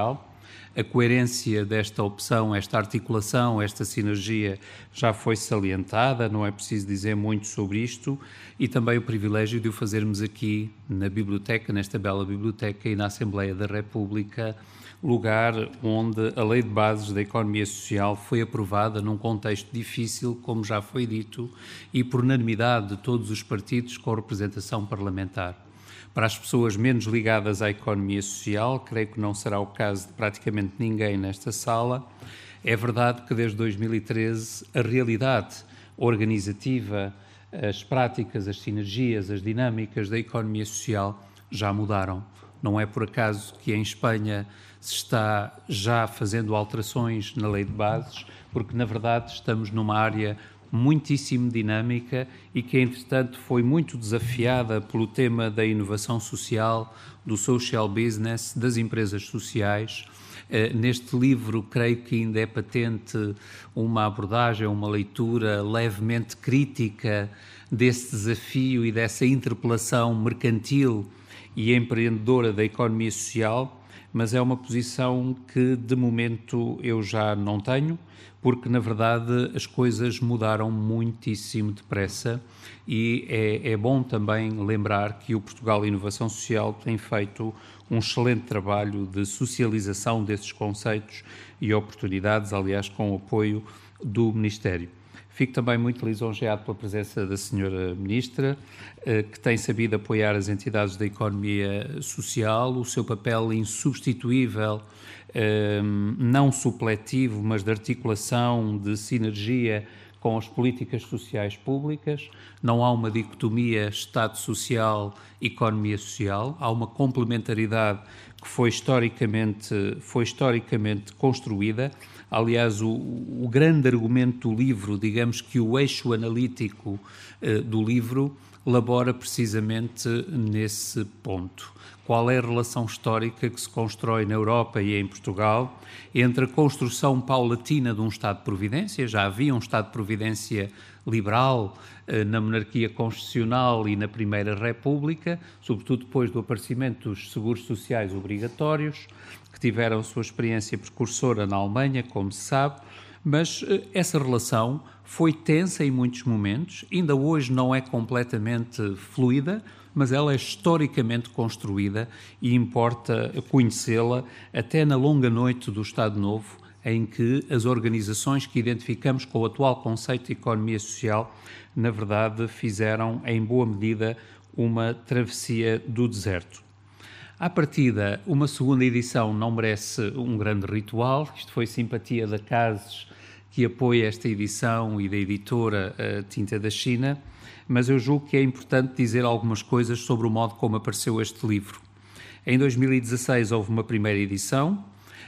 A coerência desta opção, esta articulação, esta sinergia já foi salientada, não é preciso dizer muito sobre isto, e também o privilégio de o fazermos aqui na biblioteca, nesta bela biblioteca e na Assembleia da República, lugar onde a Lei de Bases da Economia Social foi aprovada num contexto difícil, como já foi dito, e por unanimidade de todos os partidos com representação parlamentar. Para as pessoas menos ligadas à economia social, creio que não será o caso de praticamente ninguém nesta sala, é verdade que desde dois mil e treze a realidade organizativa, as práticas, as sinergias, as dinâmicas da economia social já mudaram. Não é por acaso que em Espanha se está já fazendo alterações na Lei de Bases, porque na verdade estamos numa área muitíssimo dinâmica e que, entretanto, foi muito desafiada pelo tema da inovação social, do social business, das empresas sociais. Neste livro, creio que ainda é patente uma abordagem, uma leitura levemente crítica desse desafio e dessa interpelação mercantil e empreendedora da economia social, mas é uma posição que, de momento, eu já não tenho, porque, na verdade, as coisas mudaram muitíssimo depressa e é, é bom também lembrar que o Portugal Inovação Social tem feito um excelente trabalho de socialização desses conceitos e oportunidades, aliás, com o apoio do Ministério. Fico também muito lisonjeado pela presença da senhora Ministra, que tem sabido apoiar as entidades da economia social, o seu papel insubstituível, não supletivo, mas de articulação, de sinergia com as políticas sociais públicas. Não há uma dicotomia Estado Social, economia social, há uma complementaridade que foi historicamente, foi historicamente construída. Aliás, o, o grande argumento do livro, digamos que o eixo analítico uh, do livro, labora precisamente nesse ponto. Qual é a relação histórica que se constrói na Europa e em Portugal entre a construção paulatina de um Estado de Providência? Já havia um Estado de Providência liberal eh, na monarquia constitucional e na Primeira República, sobretudo depois do aparecimento dos seguros sociais obrigatórios, que tiveram sua experiência precursora na Alemanha, como se sabe, mas eh, essa relação foi tensa em muitos momentos, ainda hoje não é completamente fluida, mas ela é historicamente construída e importa conhecê-la até na longa noite do Estado Novo, em que as organizações que identificamos com o atual conceito de economia social, na verdade, fizeram, em boa medida, uma travessia do deserto. À partida, uma segunda edição não merece um grande ritual. Isto foi simpatia da Cases, que apoia esta edição, e da editora Tinta da China, mas eu julgo que é importante dizer algumas coisas sobre o modo como apareceu este livro. Em dois mil e dezasseis houve uma primeira edição,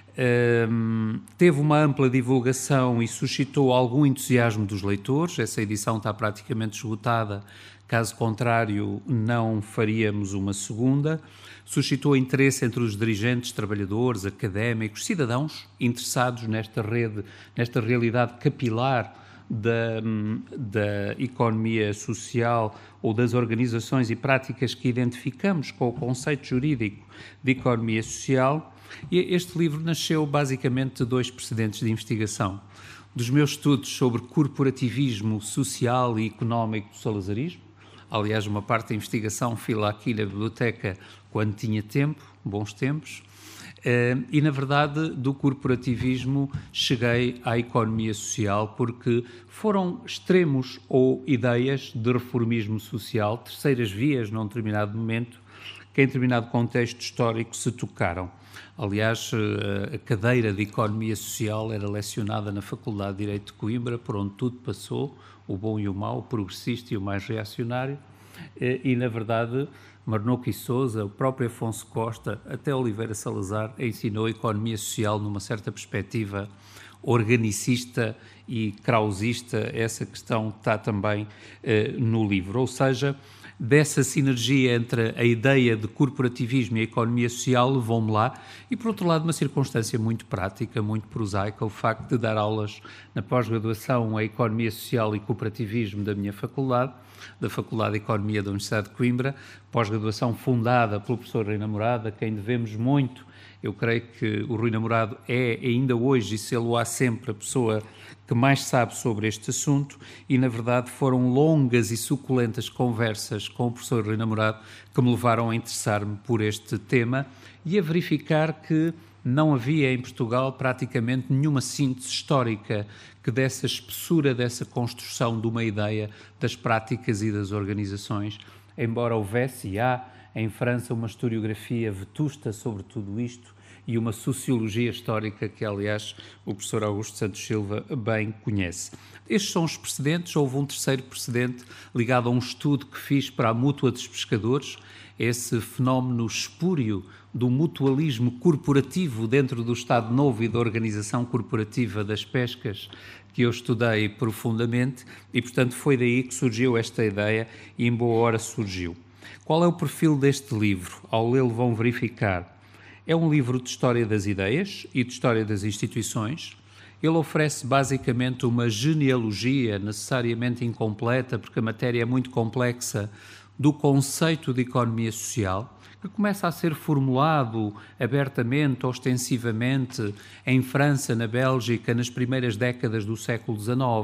um, teve uma ampla divulgação e suscitou algum entusiasmo dos leitores. Essa edição está praticamente esgotada, caso contrário não faríamos uma segunda. Suscitou interesse entre os dirigentes, trabalhadores, académicos, cidadãos interessados nesta rede, nesta realidade capilar Da, da economia social ou das organizações e práticas que identificamos com o conceito jurídico de economia social. E este livro nasceu basicamente de dois precedentes de investigação. Dos meus estudos sobre corporativismo social e económico do salazarismo, aliás, uma parte da investigação fiz lá aqui na biblioteca quando tinha tempo, bons tempos, Uh, e, na verdade, do corporativismo cheguei à economia social porque foram extremos ou ideias de reformismo social, terceiras vias num determinado momento, que em determinado contexto histórico se tocaram. Aliás, a cadeira de economia social era lecionada na Faculdade de Direito de Coimbra, por onde tudo passou, o bom e o mau, o progressista e o mais reacionário, e, na verdade, Marnoco e Sousa, o próprio Afonso Costa, até Oliveira Salazar, ensinou a economia social numa certa perspectiva organicista e krausista. Essa questão está também eh, no livro. Ou seja, dessa sinergia entre a ideia de corporativismo e a economia social levou-me lá, e por outro lado uma circunstância muito prática, muito prosaica, o facto de dar aulas na pós-graduação a economia social e cooperativismo da minha faculdade, da Faculdade de Economia da Universidade de Coimbra, pós-graduação fundada pelo professor Rui Namorado, a quem devemos muito. Eu creio que o Rui Namorado é, ainda hoje, e sê-lo-á sempre, a pessoa que mais sabe sobre este assunto, e, na verdade, foram longas e suculentas conversas com o professor Rui Namorado que me levaram a interessar-me por este tema e a verificar que não havia em Portugal praticamente nenhuma síntese histórica que desse a espessura dessa construção de uma ideia das práticas e das organizações, embora houvesse e há em França uma historiografia vetusta sobre tudo isto e uma sociologia histórica que, aliás, o professor Augusto Santos Silva bem conhece. Estes são os precedentes. Houve um terceiro precedente ligado a um estudo que fiz para a Mútua dos Pescadores, esse fenómeno espúrio do mutualismo corporativo dentro do Estado Novo e da organização corporativa das pescas, que eu estudei profundamente, e, portanto, foi daí que surgiu esta ideia, e em boa hora surgiu. Qual é o perfil deste livro? Ao lê-lo vão verificar. É um livro de história das ideias e de história das instituições. Ele oferece basicamente uma genealogia necessariamente incompleta, porque a matéria é muito complexa, do conceito de economia social, que começa a ser formulado abertamente, ostensivamente, em França, na Bélgica, nas primeiras décadas do século dezenove,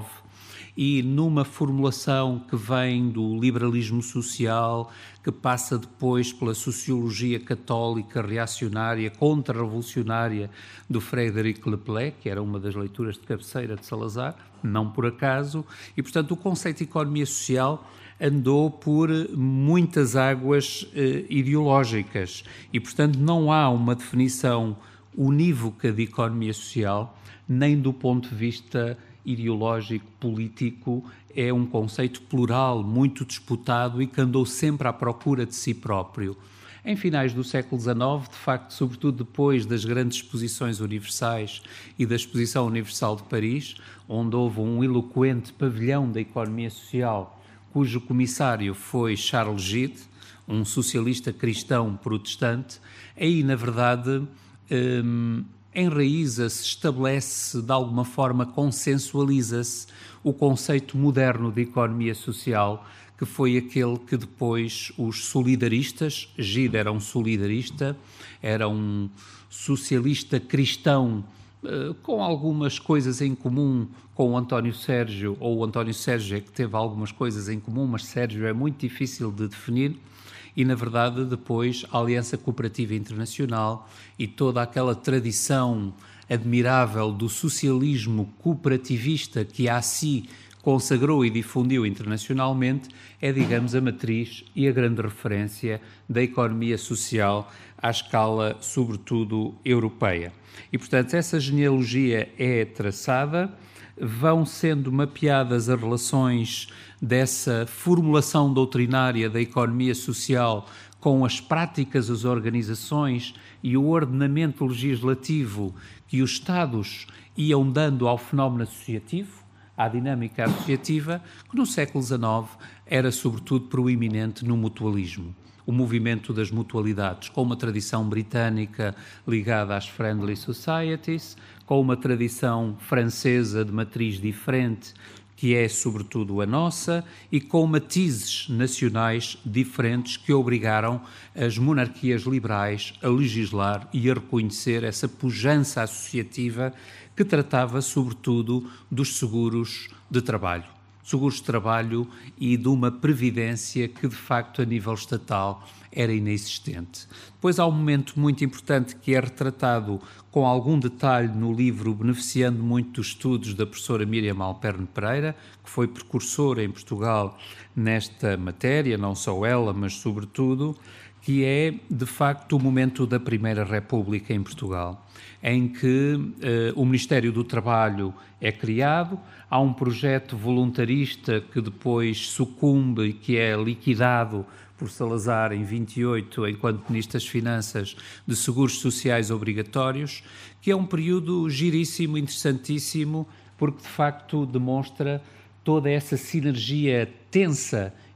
e numa formulação que vem do liberalismo social, que passa depois pela sociologia católica reacionária, contra-revolucionária do Frédéric Lepelec, que era uma das leituras de cabeceira de Salazar, não por acaso, e, portanto, o conceito de economia social andou por muitas águas eh, ideológicas e, portanto, não há uma definição unívoca de economia social, nem do ponto de vista ideológico, político. É um conceito plural, muito disputado e que andou sempre à procura de si próprio. Em finais do século dezenove, de facto, sobretudo depois das grandes exposições universais e da Exposição Universal de Paris, onde houve um eloquente pavilhão da economia social, cujo comissário foi Charles Gide, um socialista cristão protestante, aí, na verdade, hum, enraiza-se, estabelece, de alguma forma, consensualiza-se o conceito moderno de economia social, que foi aquele que depois os solidaristas, Gide era um solidarista, era um socialista cristão, com algumas coisas em comum com o António Sérgio, ou o António Sérgio é que teve algumas coisas em comum, mas Sérgio é muito difícil de definir, e, na verdade, depois a Aliança Cooperativa Internacional e toda aquela tradição admirável do socialismo cooperativista que a si consagrou e difundiu internacionalmente, é, digamos, a matriz e a grande referência da economia social à escala, sobretudo, europeia. E, portanto, essa genealogia é traçada, vão sendo mapeadas as relações dessa formulação doutrinária da economia social com as práticas das organizações e o ordenamento legislativo que os Estados iam dando ao fenómeno associativo, à dinâmica associativa, que no século dezenove era sobretudo proeminente no mutualismo. O movimento das mutualidades, com uma tradição britânica ligada às Friendly Societies, com uma tradição francesa de matriz diferente, que é sobretudo a nossa, e com matizes nacionais diferentes que obrigaram as monarquias liberais a legislar e a reconhecer essa pujança associativa que tratava sobretudo dos seguros de trabalho. Seguros de trabalho e de uma previdência que, de facto, a nível estatal era inexistente. Depois há um momento muito importante que é retratado com algum detalhe no livro, beneficiando muito dos estudos da professora Miriam Alperne Pereira, que foi precursora em Portugal nesta matéria, não só ela, mas sobretudo, que é, de facto, o momento da Primeira República em Portugal, em que eh, o Ministério do Trabalho é criado, há um projeto voluntarista que depois sucumbe e que é liquidado por Salazar em vinte e oito, enquanto Ministro das Finanças, de seguros sociais obrigatórios, que é um período giríssimo, interessantíssimo, porque de facto demonstra toda essa sinergia tensa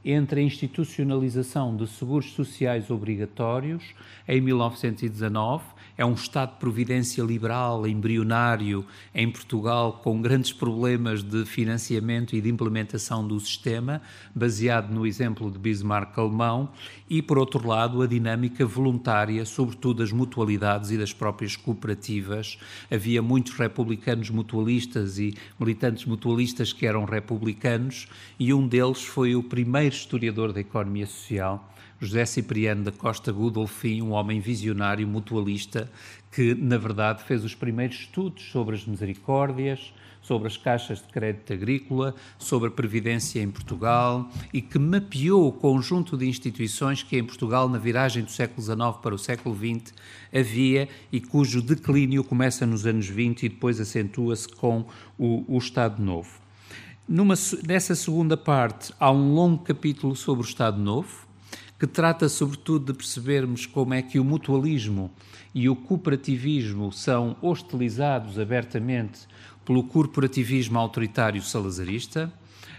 entre a institucionalização de seguros sociais obrigatórios em mil novecentos e dezanove, é um Estado de Providência liberal, embrionário, em Portugal, com grandes problemas de financiamento e de implementação do sistema, baseado no exemplo de Bismarck alemão, e, por outro lado, a dinâmica voluntária, sobretudo das mutualidades e das próprias cooperativas. Havia muitos republicanos mutualistas e militantes mutualistas que eram republicanos, e um deles foi o primeiro historiador da economia social, José Cipriano da Costa Godolphin, um homem visionário, mutualista, que, na verdade, fez os primeiros estudos sobre as misericórdias, sobre as caixas de crédito agrícola, sobre a previdência em Portugal e que mapeou o conjunto de instituições que em Portugal, na viragem do século dezanove para o século vinte, havia e cujo declínio começa nos anos vinte e depois acentua-se com o, o Estado Novo. Numa, nessa segunda parte, há um longo capítulo sobre o Estado Novo, que trata sobretudo de percebermos como é que o mutualismo e o cooperativismo são hostilizados abertamente pelo corporativismo autoritário salazarista.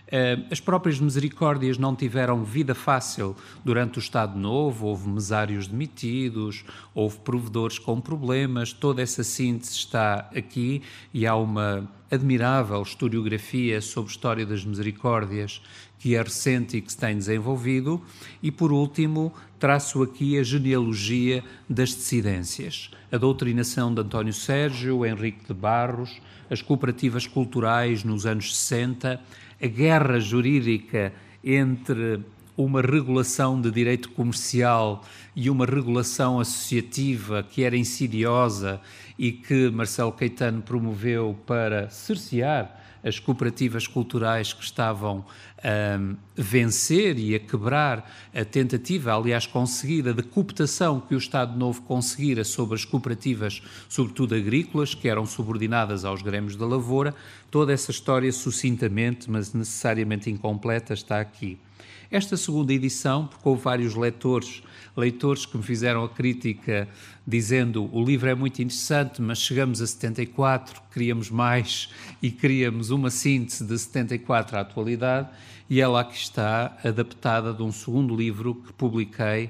As próprias misericórdias não tiveram vida fácil durante o Estado Novo, houve mesários demitidos, houve provedores com problemas, toda essa síntese está aqui e há uma admirável historiografia sobre a história das misericórdias que é recente e que se tem desenvolvido. E, por último, traço aqui a genealogia das dissidências, a doutrinação de António Sérgio, Henrique de Barros, as cooperativas culturais nos anos sessenta, a guerra jurídica entre uma regulação de direito comercial e uma regulação associativa que era insidiosa e que Marcelo Caetano promoveu para cercear as cooperativas culturais que estavam a vencer e a quebrar a tentativa, aliás conseguida, de cooptação que o Estado Novo conseguira sobre as cooperativas, sobretudo agrícolas, que eram subordinadas aos grêmios da lavoura. Toda essa história, sucintamente, mas necessariamente incompleta, está aqui. Esta segunda edição, porque houve vários leitores, leitores que me fizeram a crítica dizendo o livro é muito interessante, mas chegamos a setenta e quatro, queríamos mais e queríamos uma síntese de setenta e quatro à atualidade, e ela aqui está, adaptada de um segundo livro que publiquei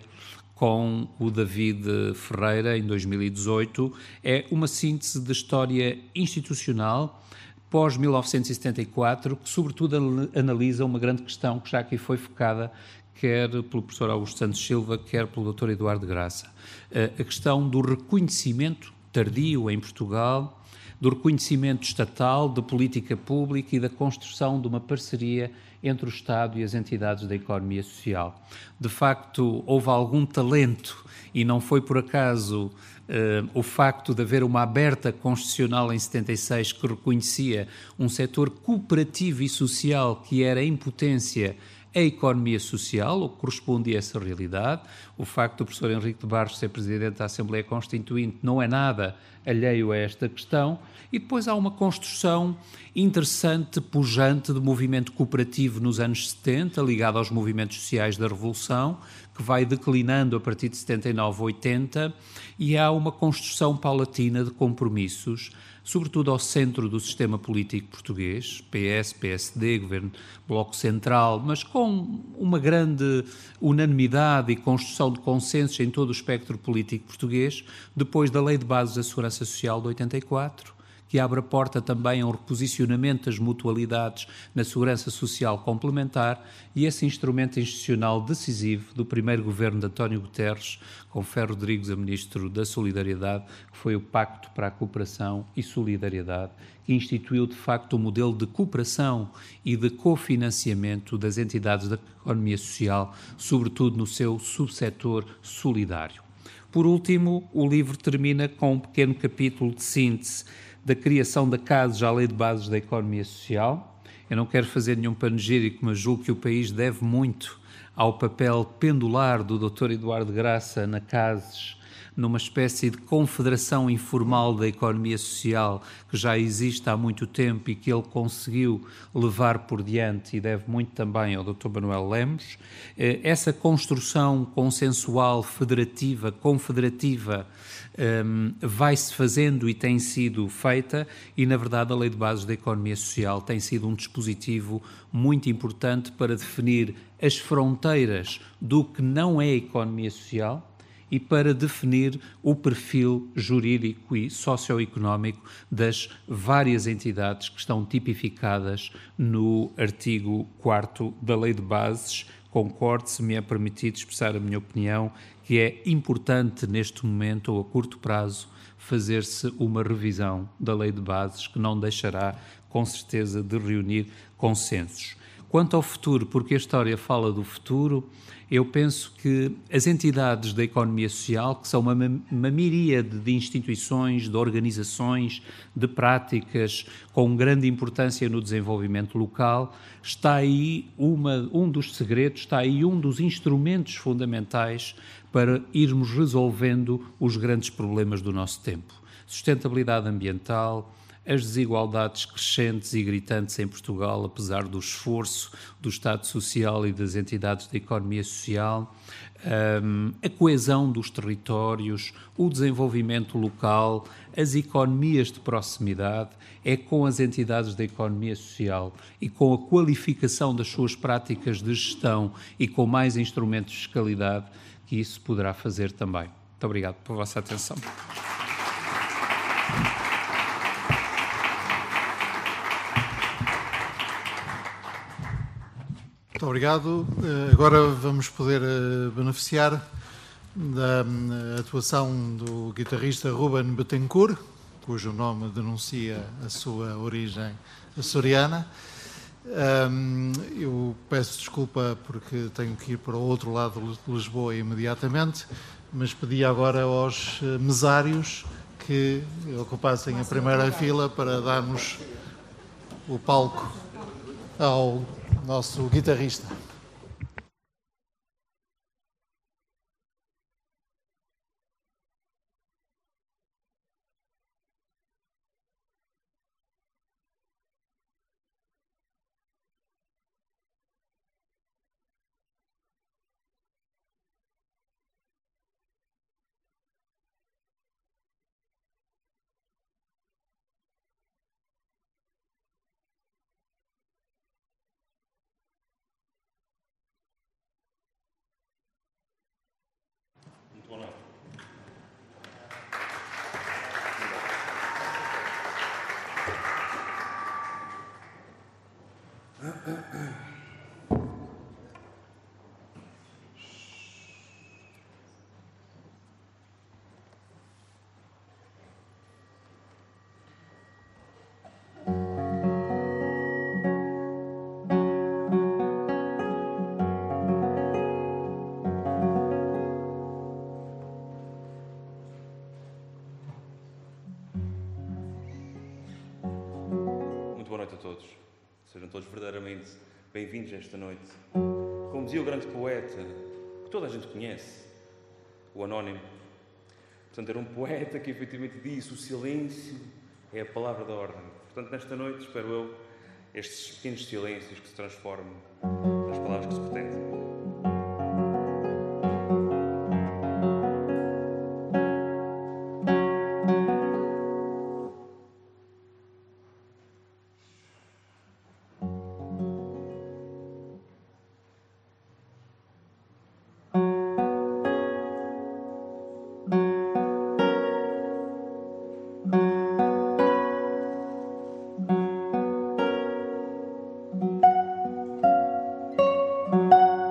com o David Ferreira em dois mil e dezoito. É uma síntese de história institucional pós mil novecentos e setenta e quatro, que sobretudo analisa uma grande questão que já aqui foi focada, quer pelo professor Augusto Santos Silva, quer pelo doutor Eduardo de Graça. A questão do reconhecimento tardio em Portugal, do reconhecimento estatal, de política pública e da construção de uma parceria entre o Estado e as entidades da economia social. De facto, houve algum talento, e não foi por acaso uh, o facto de haver uma aberta constitucional em setenta e seis que reconhecia um setor cooperativo e social que era em potência a economia social, ou que correspondia a essa realidade. O facto do professor Henrique de Barros ser Presidente da Assembleia Constituinte não é nada alheio a esta questão. E depois há uma construção interessante, pujante, de movimento cooperativo nos anos setenta, ligado aos movimentos sociais da Revolução, que vai declinando a partir de setenta e nove, oitenta, e há uma construção paulatina de compromissos, sobretudo ao centro do sistema político português, P S, P S D, Governo Bloco Central, mas com uma grande unanimidade e construção de consensos em todo o espectro político português, depois da Lei de Bases da Segurança Social de oitenta e quatro, que abre a porta também a um reposicionamento das mutualidades na segurança social complementar, e esse instrumento institucional decisivo do primeiro governo de António Guterres, com Ferro Rodrigues a Ministro da Solidariedade, que foi o Pacto para a Cooperação e Solidariedade, que instituiu de facto um modelo de cooperação e de cofinanciamento das entidades da economia social, sobretudo no seu subsetor solidário. Por último, o livro termina com um pequeno capítulo de síntese da criação da C A S, já a Lei de Bases da Economia Social. Eu não quero fazer nenhum panegírico, mas julgo que o país deve muito ao papel pendular do doutor Eduardo de Graça na C A S numa espécie de confederação informal da economia social que já existe há muito tempo e que ele conseguiu levar por diante, e deve muito também ao doutor Manuel Lemos. Essa construção consensual, federativa, confederativa, Um, vai-se fazendo e tem sido feita, e na verdade a Lei de Bases da Economia Social tem sido um dispositivo muito importante para definir as fronteiras do que não é economia social e para definir o perfil jurídico e socioeconómico das várias entidades que estão tipificadas no artigo quarto da Lei de Bases. Concordo, se me é permitido expressar a minha opinião, que é importante neste momento, ou a curto prazo, fazer-se uma revisão da Lei de Bases que não deixará, com certeza, de reunir consensos. Quanto ao futuro, porque a história fala do futuro, eu penso que as entidades da economia social, que são uma, uma miríade de instituições, de organizações, de práticas com grande importância no desenvolvimento local, está aí uma, um dos segredos, está aí um dos instrumentos fundamentais para irmos resolvendo os grandes problemas do nosso tempo. Sustentabilidade ambiental, as desigualdades crescentes e gritantes em Portugal, apesar do esforço do Estado Social e das entidades da economia social, um, a coesão dos territórios, o desenvolvimento local, as economias de proximidade. É com as entidades da economia social e com a qualificação das suas práticas de gestão e com mais instrumentos de fiscalidade que isso poderá fazer também. Muito obrigado pela vossa atenção.
Muito obrigado. Agora vamos poder beneficiar da atuação do guitarrista Ruben Betancourt, cujo nome denuncia a sua origem açoriana. Eu peço desculpa porque tenho que ir para o outro lado de Lisboa imediatamente, mas pedi agora aos mesários que ocupassem a primeira fila para darmos o palco ao nosso guitarrista.
Todos. Sejam todos verdadeiramente bem-vindos esta noite. Como dizia o grande poeta, que toda a gente conhece, o Anónimo. Portanto, era um poeta que efetivamente disse: o silêncio é a palavra da ordem. Portanto, nesta noite, espero eu, estes pequenos silêncios que se transformam nas palavras que se pretendem.
Thank you.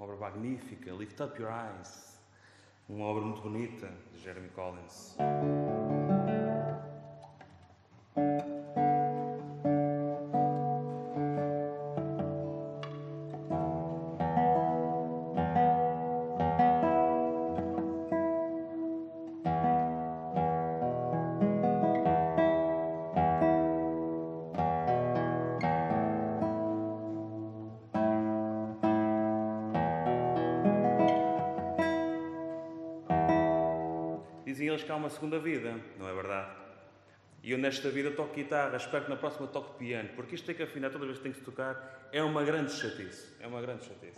obra magnífica, Lift Up Your Eyes, uma obra muito bonita de Jeremy Collins. Dizem eles que há uma segunda vida, não é verdade? E eu nesta vida toco guitarra, espero que na próxima toque piano, porque isto tem que afinar toda vez que tem que se tocar, é uma grande chatice, é uma grande chatice.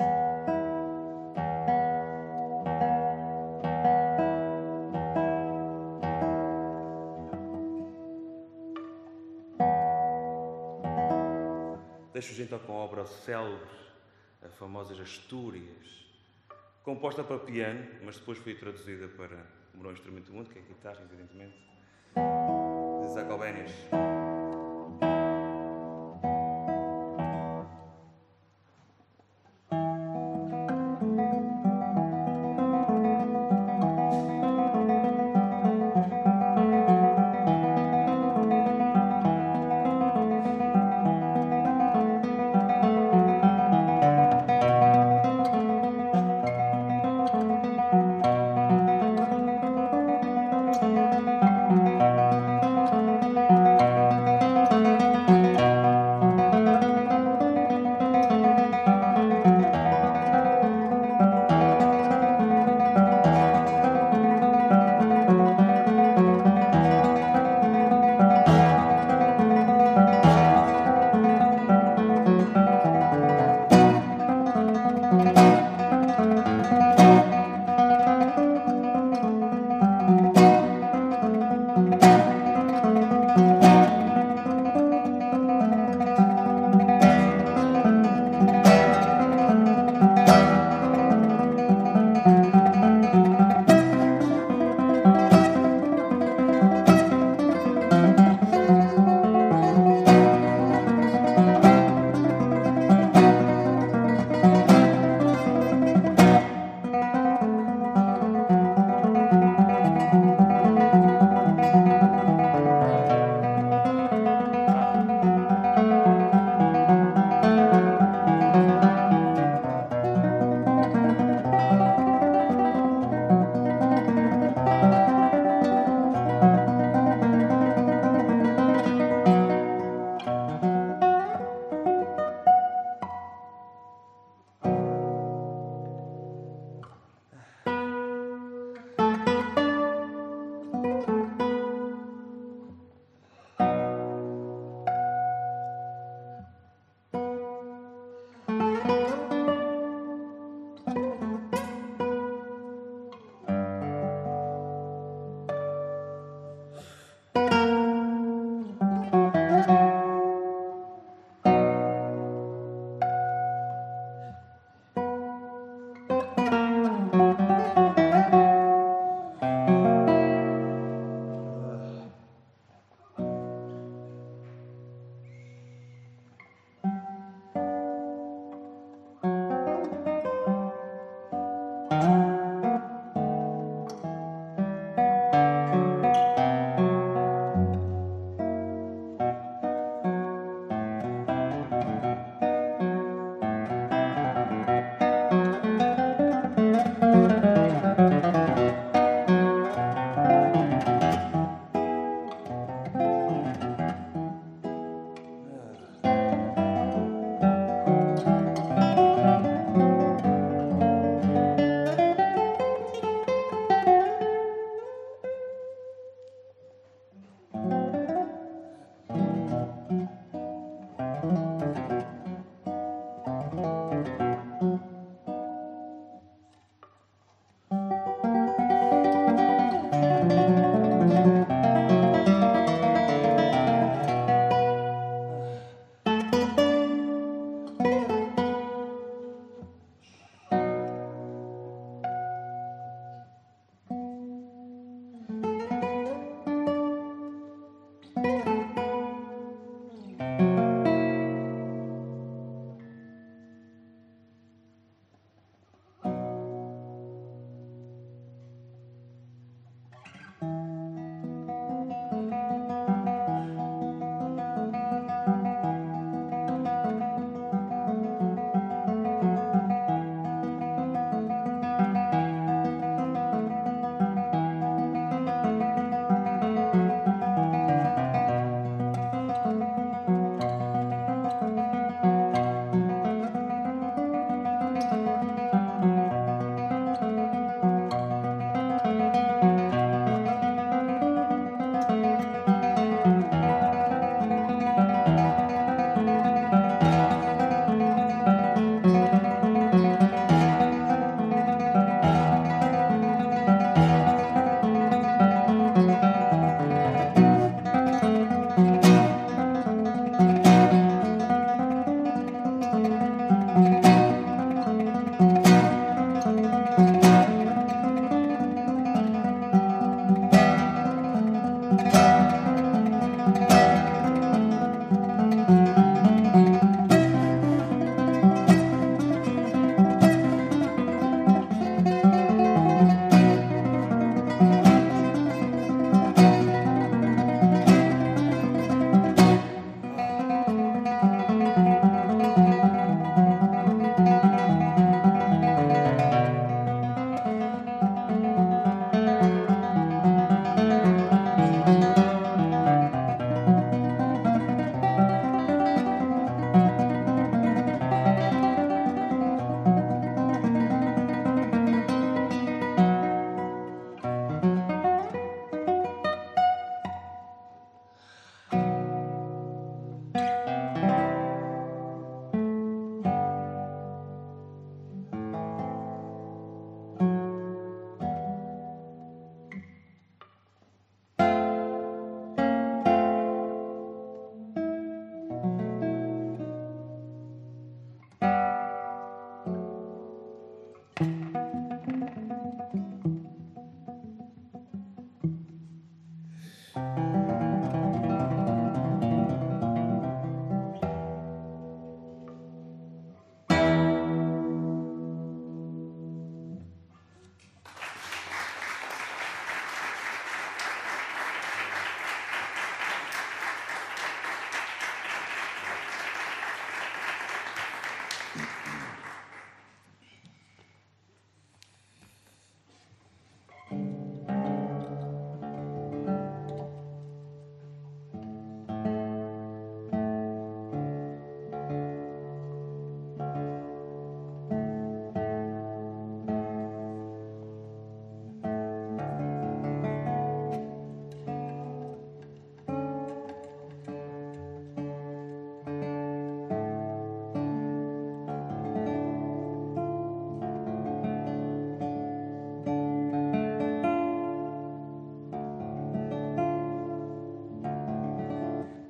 Deixo-vos então com a obra célebre, a famosa Astúrias, composta para piano, mas depois foi traduzida para o melhor instrumento do mundo, que é a guitarra, evidentemente, de Isaac Albéniz.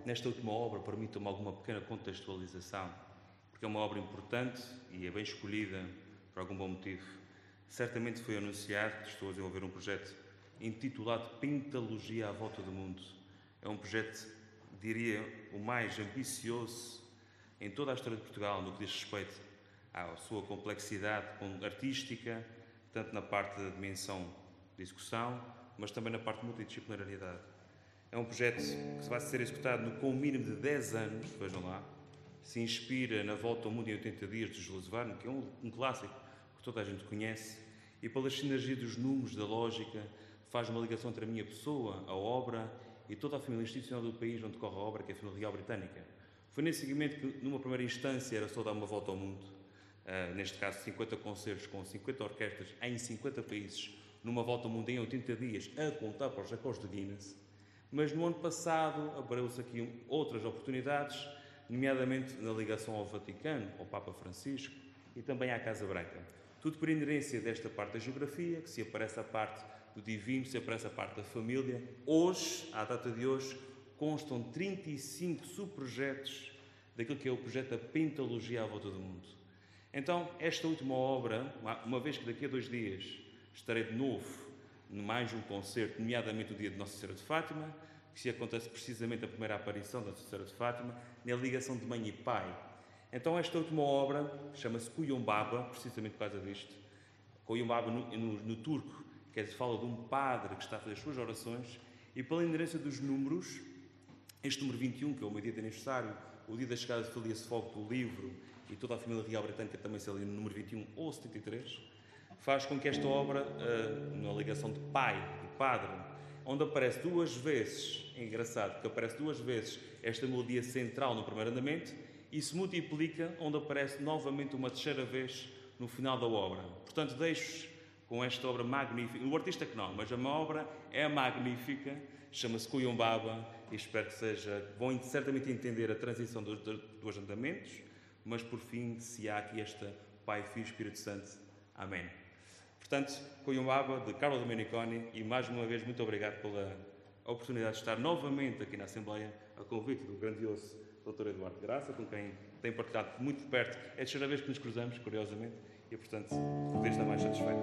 nesta última obra, permitam-me alguma pequena contextualização, porque é uma obra importante e é bem escolhida por algum bom motivo. Certamente foi anunciado que estou a desenvolver um projeto intitulado Pentalogia à Volta do Mundo. É um projeto, diria, o mais ambicioso em toda a história de Portugal, no que diz respeito à sua complexidade artística, tanto na parte da dimensão de execução, mas também na parte de multidisciplinariedade. É um projeto que vai ser executado no, com um mínimo de dez anos, vejam lá, se inspira na Volta ao Mundo em oitenta dias de Jules Verne, que é um, um clássico que toda a gente conhece, e pela sinergia dos números, da lógica, faz uma ligação entre a minha pessoa, a obra e toda a família institucional do país onde corre a obra, que é a família real britânica. Foi nesse seguimento que, numa primeira instância, era só dar uma volta ao mundo, uh, neste caso cinquenta concertos com cinquenta orquestras em cinquenta países, numa volta ao mundo em oitenta dias, a contar para os recordes de Guinness. Mas no ano passado apareceu aqui outras oportunidades, nomeadamente na ligação ao Vaticano, ao Papa Francisco e também à Casa Branca. Tudo por inerência desta parte da geografia, que se aparece a parte do divino, se aparece a parte da família. Hoje, à data de hoje, constam trinta e cinco subprojetos daquilo que é o projeto da Pentalogia à Volta do Mundo. Então, esta última obra, uma vez que daqui a dois dias estarei de novo em mais um concerto, nomeadamente o dia de Nossa Senhora de Fátima, que se acontece precisamente a primeira aparição da Nossa Senhora de Fátima, na ligação de mãe e pai. Então, esta última obra chama-se Kuyumbaba, precisamente por causa disto. Kuyumbaba, no, no, no turco, quer dizer, fala de um padre que está a fazer as suas orações, e pela inerência dos números, este número vinte e um, que é o meu dia de aniversário, o dia da chegada de Phileas Fogg do livro, e toda a família real britânica também se ali no número vinte e um ou setenta e três, faz com que esta obra, uh, na ligação de pai, de padre, onde aparece duas vezes, é engraçado, que aparece duas vezes esta melodia central no primeiro andamento, e se multiplica, onde aparece novamente uma terceira vez no final da obra. Portanto, deixo-vos com esta obra magnífica. O artista que não, mas a minha obra é magnífica, chama-se Kuyumbaba, e espero que seja... Vão certamente entender a transição dos, dos andamentos, mas por fim, se há aqui esta Pai, Filho e Espírito Santo. Amém. Portanto, Kuyumbaba, de Carlo Domeniconi, e mais uma vez muito obrigado pela oportunidade de estar novamente aqui na Assembleia, a convite do grandioso doutor Eduardo Graça, com quem tenho partilhado muito de perto. É a terceira vez que nos cruzamos, curiosamente, e portanto, poder estar mais satisfeito.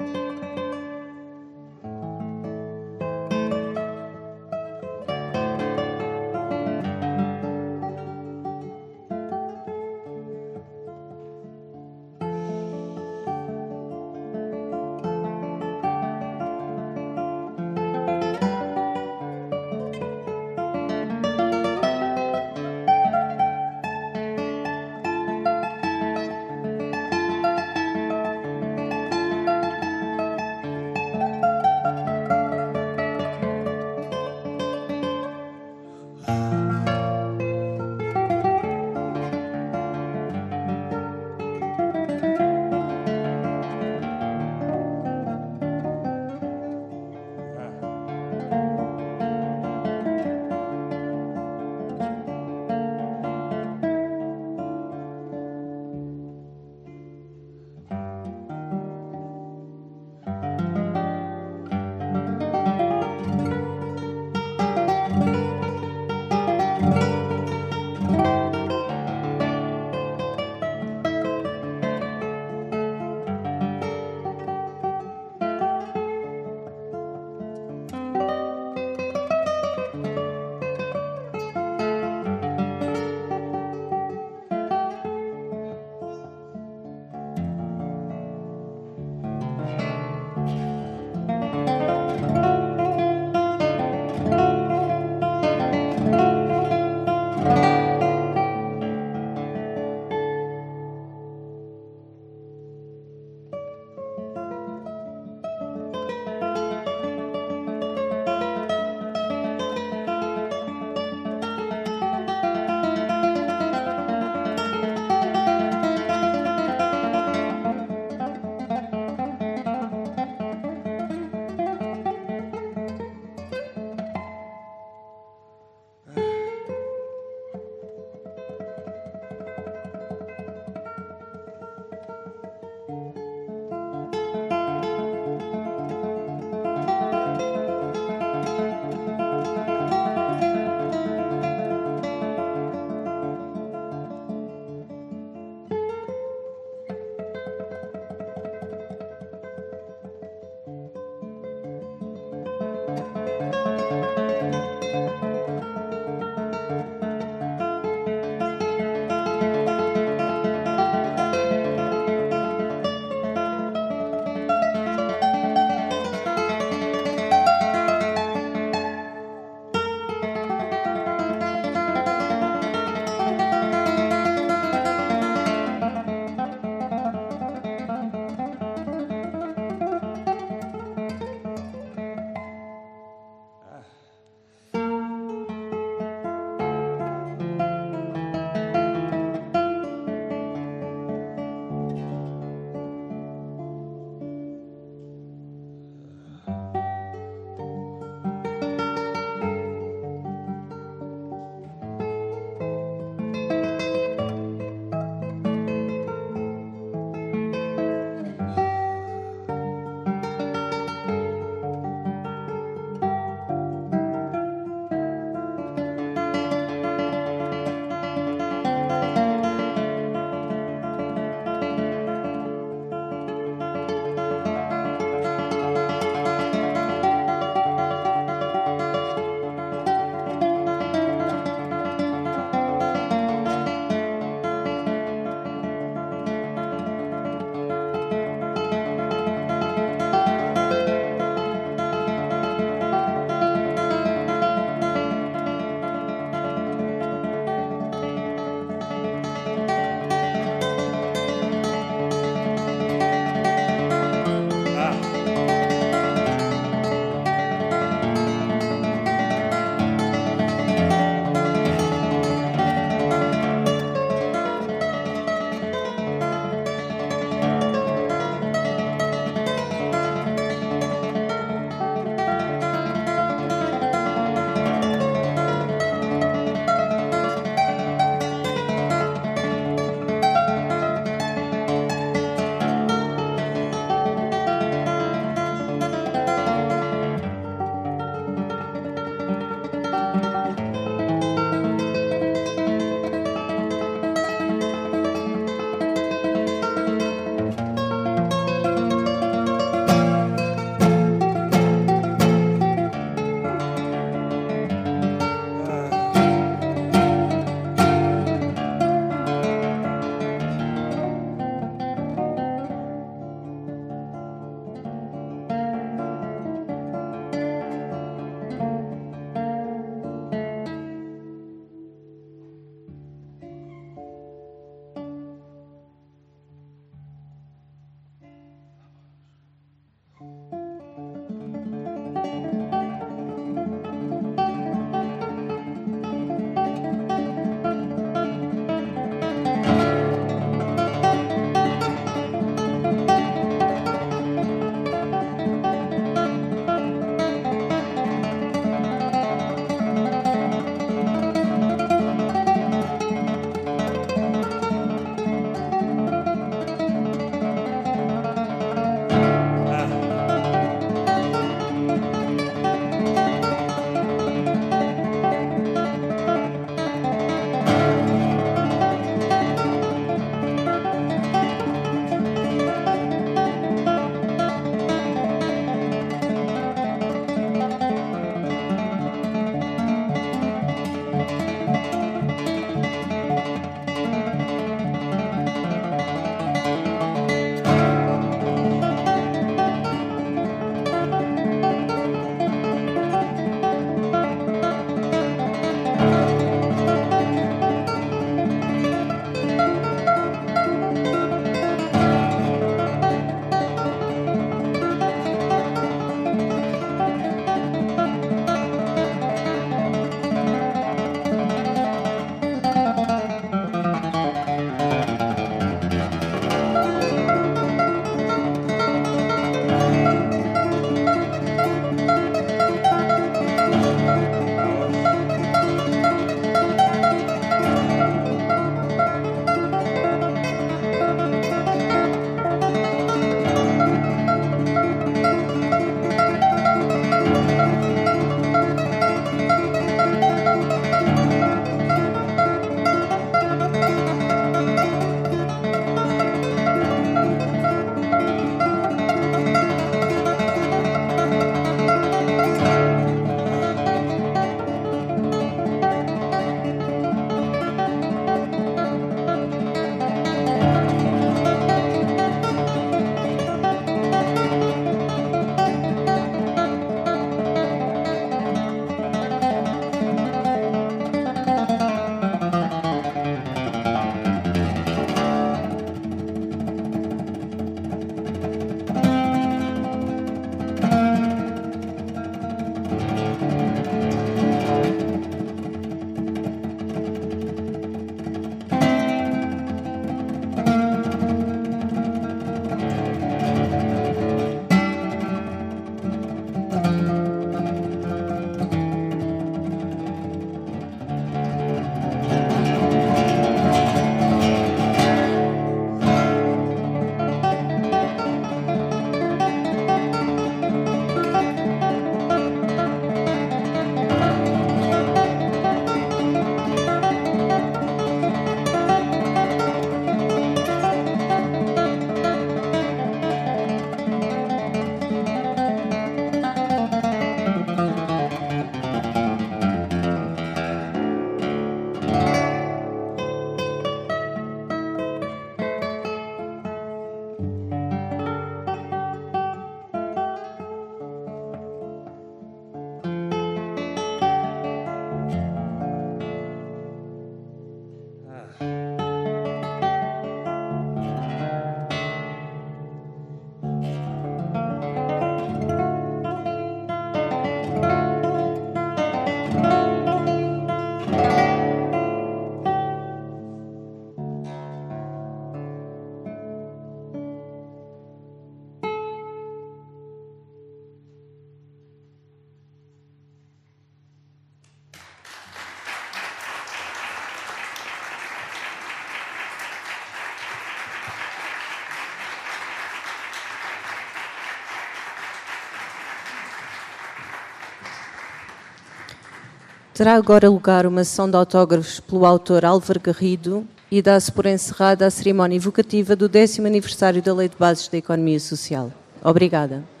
Terá agora lugar uma sessão de autógrafos pelo autor Álvaro Garrido e dá-se por encerrada a cerimónia evocativa do décimo aniversário da Lei de Bases da Economia Social. Obrigada.